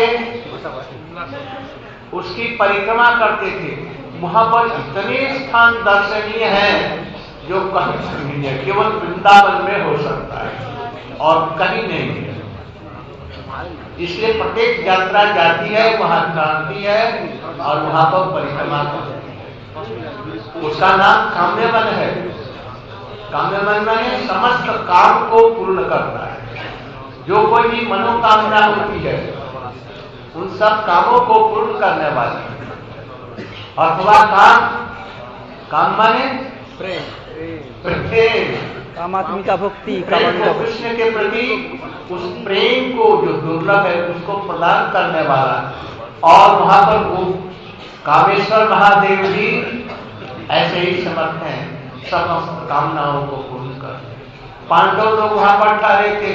उसकी परिक्रमा करते थे। वहां पर इतने स्थान दर्शनीय हैं जो कहीं नहीं है, केवल वृंदावन में हो सकता है और कहीं नहीं है। इसलिए प्रत्येक यात्रा जाती है, वहां क्रांति है और वहां पर परिक्रमा करती है। उसका नाम काम्यवन है। काम्यवन में समस्त काम को पूर्ण करता है। जो कोई भी मनोकामना होती है उन सब कामों को पूर्ण करने वाला है। अथवा काम माने प्रेम, कामात्मिका भक्ति, कृष्ण के प्रति उस प्रेम को जो दुर्लभ है उसको प्रदान करने वाला। और वहां पर वो कामेश्वर महादेव जी ऐसे ही समर्थ हैं समस्त कामनाओं को पूर्ण कर। पांडव लोग वहां पर ठहरे थे।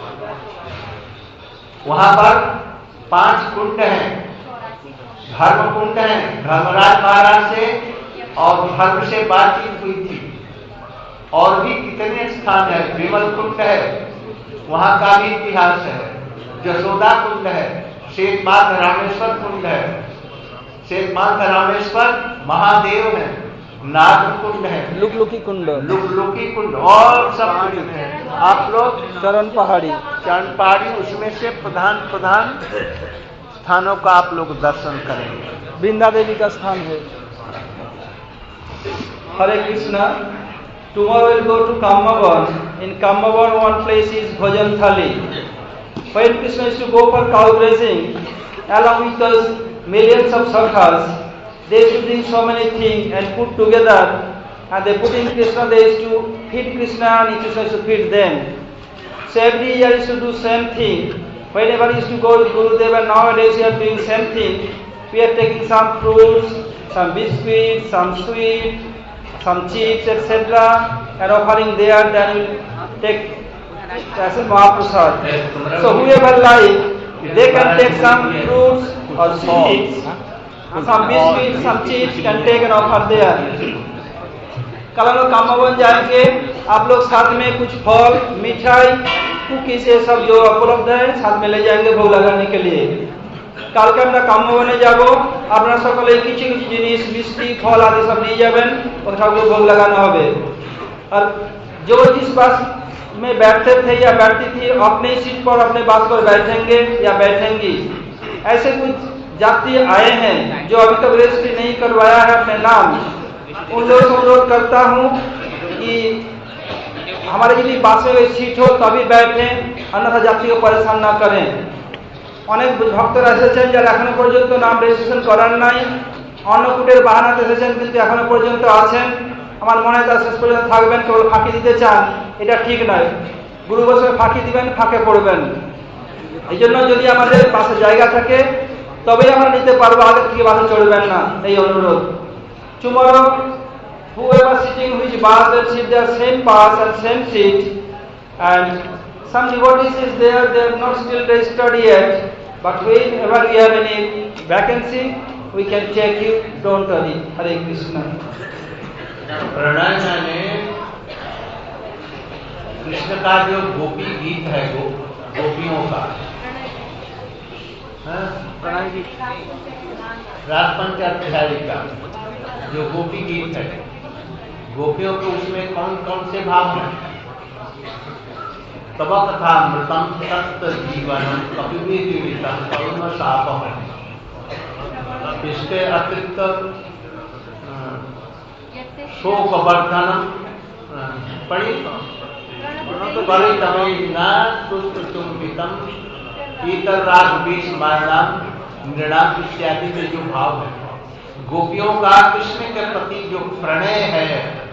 वहां पर 5 कुंड हैं, धर्म कुंड हैं, धर्मराज महाराज से और धर्म से बातचीत हुई थी। और भी कितने स्थान है, विमल कुंड है, वहां का भी इतिहास है। जसोदा कुंड है, श्वेतमार्ग रामेश्वर कुंड है, श्वेतमार्ग रामेश्वर महादेव है, नाग कुंड है, लुकलुकी कुंड और सब कुंड है। आप लोग चरण पहाड़ी उसमें से प्रधान स्थानों का आप लोग दर्शन करेंगे। वृंदा देवी का स्थान है। Hare Krishna. Tomorrow we'll go to Kamavan. In Kamavan, one place is Bhojan Thali. when Krishna used to go for cow grazing, along with those millions of sakhas, they used to bring so many things and put together, and they put in Krishna, they used to feed Krishna and Krishna used to feed them. So every year used to do same thing. Whenever used to go to Gurudev, and nowadays we are doing same thing. We are taking some fruits, some biscuits, some sweet, some chips, etc. and offering there, then we take as a Mahaprasad. So whoever like, they can take some fruits or seeds, some biscuits, some chips, can take and offer there. कल हम लोग कामावन जाएंगे, आप लोग साथ में कुछ फल, मिठाई, कुकीज ये सब जो उपलब्ध है साथ में ले जाएंगे भोग लगाने के लिए। কালকে আমরা কামাবনে যাব, আপনারা সকলে কিছু কিছু জিনিস মিষ্টি ফল आदि सब নিয়ে যাবেন, और ठाकुर भोग लगाना হবে। और जो जिस बस में बैठते थे या बैठती थी, अपने सीट पर अपने बास पर बैठेंगे या बैठेंगी। ऐसे कुछ जाति आए हैं जो अभी तक रजिस्ट्री नहीं करवाया है अपने नाम, उन लोगों से अनुरोध करता हूँ कि हमारे यदि बास में सीट हो तभी बैठें, अन्यथा जाति को परेशान ना करें। অনেক ভক্তরা এসেছেন যারা এখনো পর্যন্ত নাম রেজিস্ট্রেশন করার নাই, অন্নকূটের বাহানাতে এসেছেন কিন্তু এখনো পর্যন্ত আছেন। আমার মনে হয় তারা শেষ পর্যন্ত থাকবেন, কেবল ফাঁকি দিতে চান, এটা ঠিক নয়। গুরু বছর ফাঁকি দিবেন, ফাঁকে পড়বেন। এই জন্য যদি আমাদের পাশে জায়গা থাকে তবেই আমরা নিতে পারবো, আগে থেকে বাসে চড়বেন না, এই অনুরোধ। Tomorrow, whoever sitting which bus will sit their same pass and same seat, and some devotees is there, they are not still registered yet, but whenever we have any vacancy, we can check you, don't worry. Hare Krishna. Pranay ने कृष्ण का जो गोपी गीत है, गोपियों का राजपंच अध्याय का जो गोपी गीत है, गोपियों के उसमें कौन कौन से भाव हैं? तब कथा मृतम तत्त जीवनम कपिविदितम करुण शापम। इसके अतिरिक्त शोक वर्धनम परितमितम इतर राग बीस मरणम नृणाम इत्यादि के जो भाव है, गोपियों का कृष्ण के प्रति जो प्रणय है,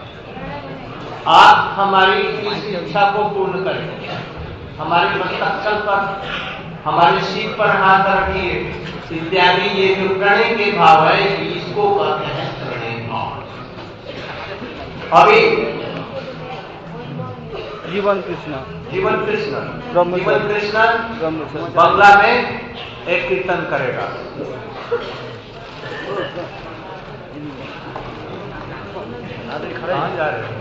आप हमारी इस इच्छा को पूर्ण करें। हमारे मस्तक पर, हमारी सीट पर हाथ रखिए, इत्यादि ये जो प्रणय के भाव है, इसको कहते हैं प्रणय भाव। अभी जीवन कृष्ण बंगला में एक कीर्तन करेगा। कहाँ जा रहे हैं?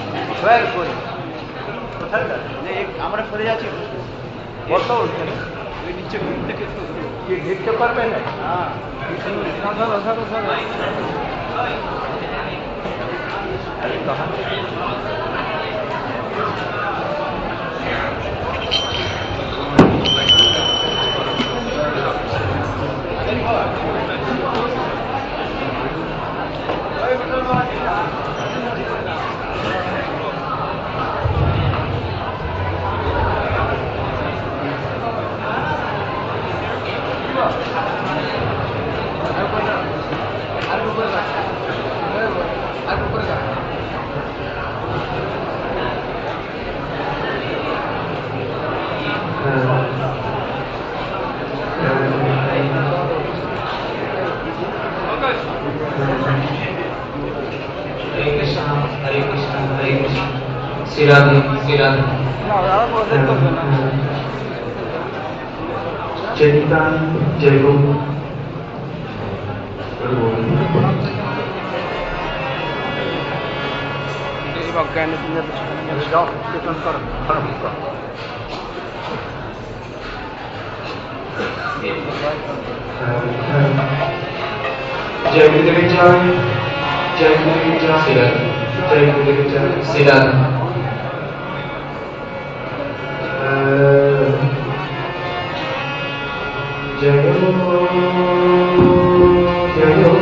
আমরা সরে যাচ্ছি, বসো ওখানে। ये नीचे पर में है। हाँ Sirade, Sirade. Cerita Jago. Jai Gurudev Jai, Jai Gurudev Jai, Sirade, Jai Gurudev Jai, Sirade. Jayo, Jayo,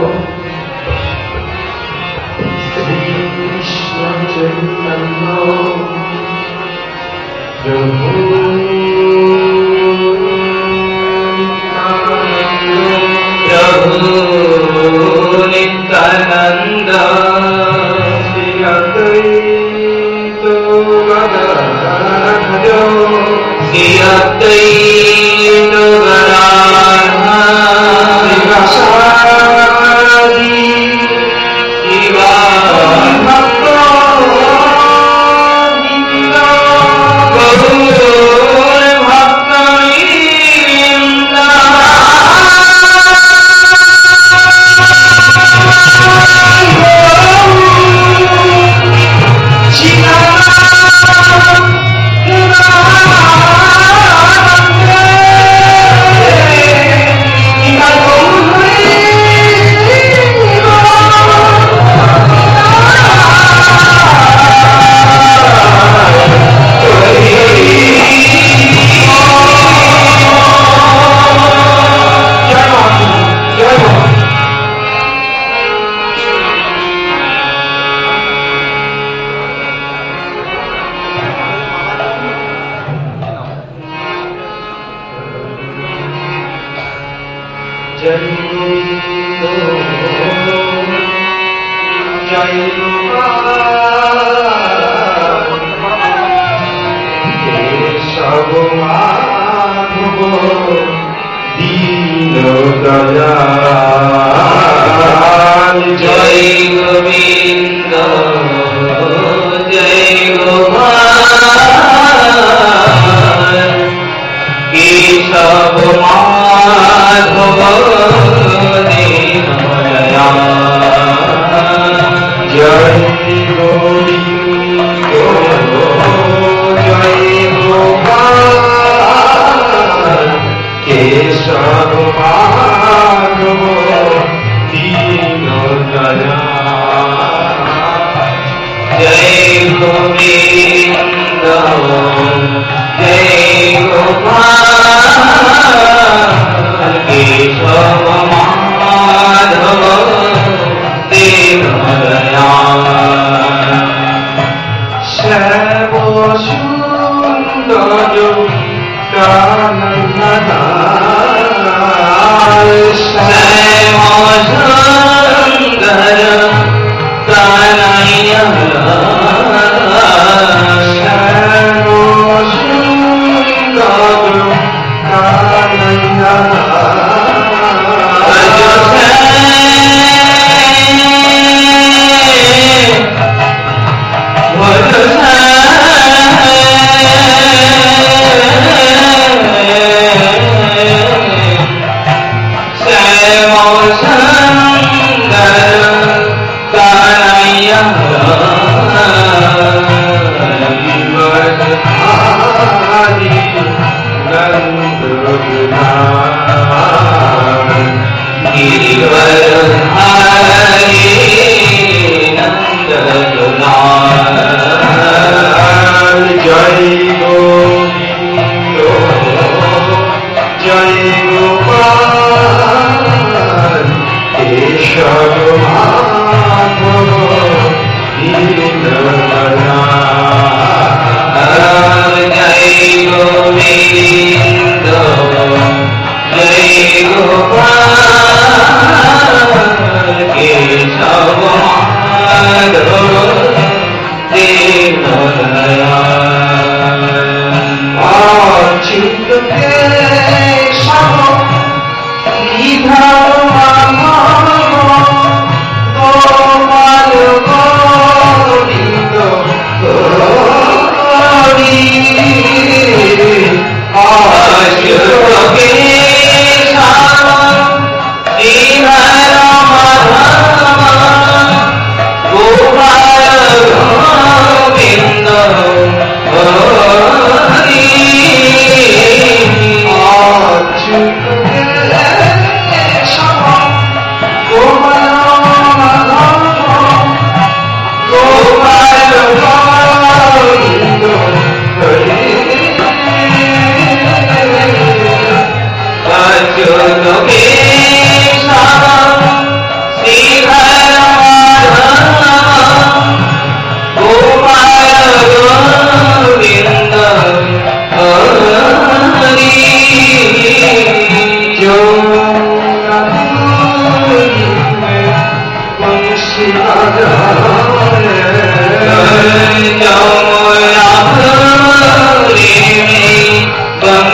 Sri Krishna Chaitanya, Prabhu Bang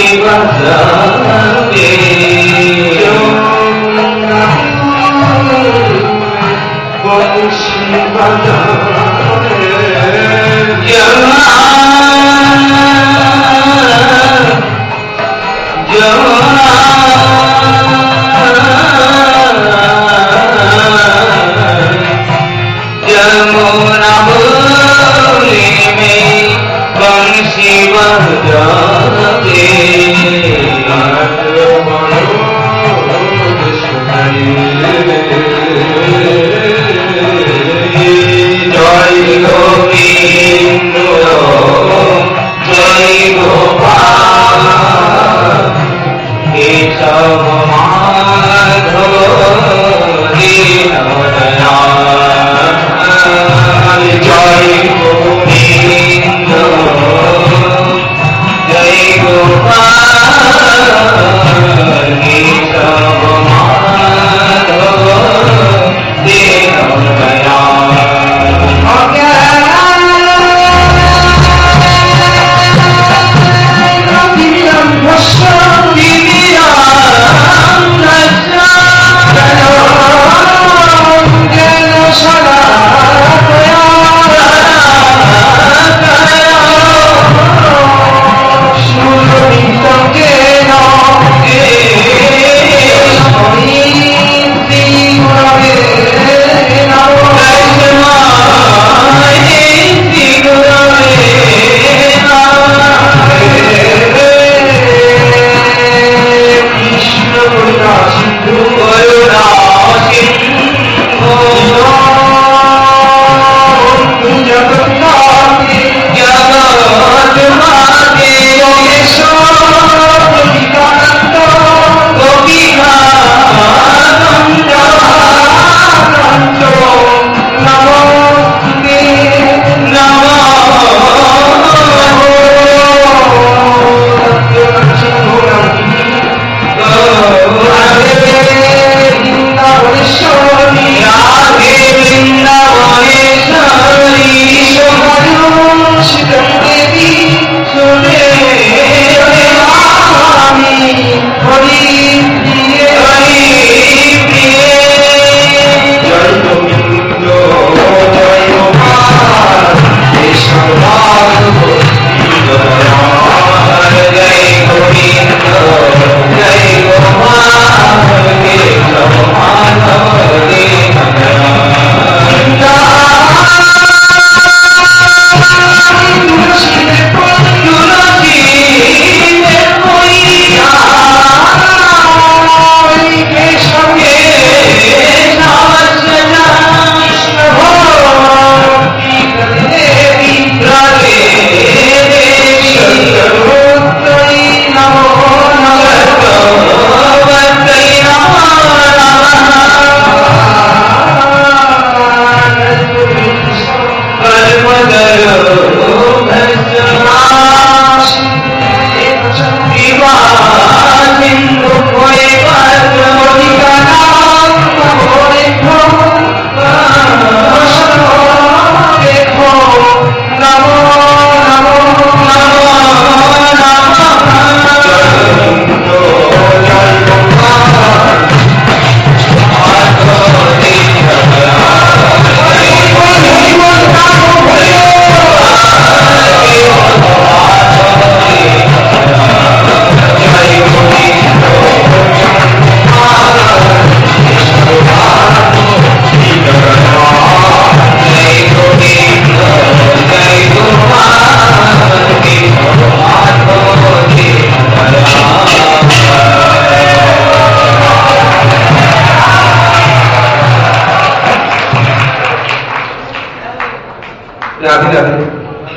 Radhe Radhe.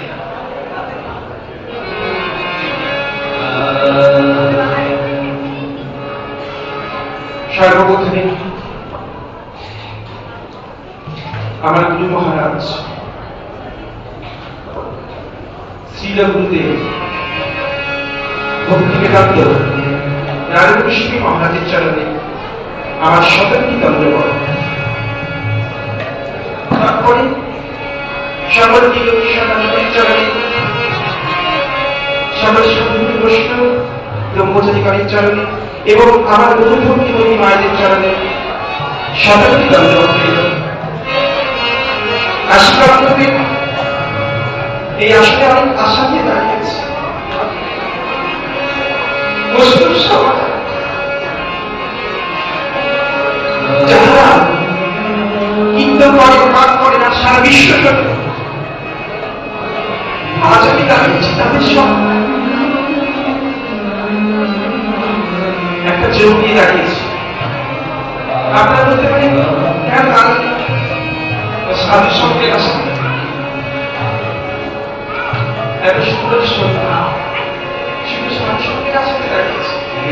সর্বপ্রথমে আমার গুরু মহারাজ শ্রীল গুরুদেব ভক্তি বেদান্ত নারায়ণ কৃষ্ণ মহারাজের চরণে আমার শতাব্দী দণ্ডবত। তারপরে সকল তিলকী সন্ন্যাসীদের চরণে সকল সাধু বৈষ্ণব ব্রহ্মচারী কালীর চরণে এবং আমার গুরুভক্তি মণি মায়েদের চরণে শতাব্দী দণ্ডবত করিল। আশীর্বাদ করবেন। এই আসলে অনেক আশা নিয়ে দাঁড়িয়েছে। যাহারা কীর্তন করে পাঠ করে না সারা বিশ্ব আজ আমি দাঁড়িয়েছি তাদের সব একটা যোগ নিয়ে দাঁড়িয়েছি। আপনার বলতে পারেন কেন দাঁড়িয়ে সাধু সঙ্গের আশা এত সুন্দর সন্ধ্যা শুধু সাধু সঙ্গের আশাতে দাঁড়িয়েছি।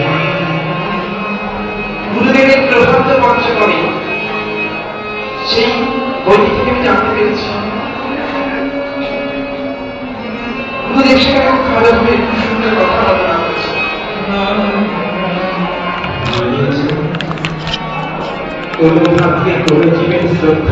গুরুদেবের প্রভান্ত পঞ্চকমে সেই বইটি থেকে আমি জানতে পেরেছি গুরুদেব সেখানে খুব ভালোভাবে খুব সুন্দর কথা বর্ণনা করেছে। জীবের শ্রদ্ধা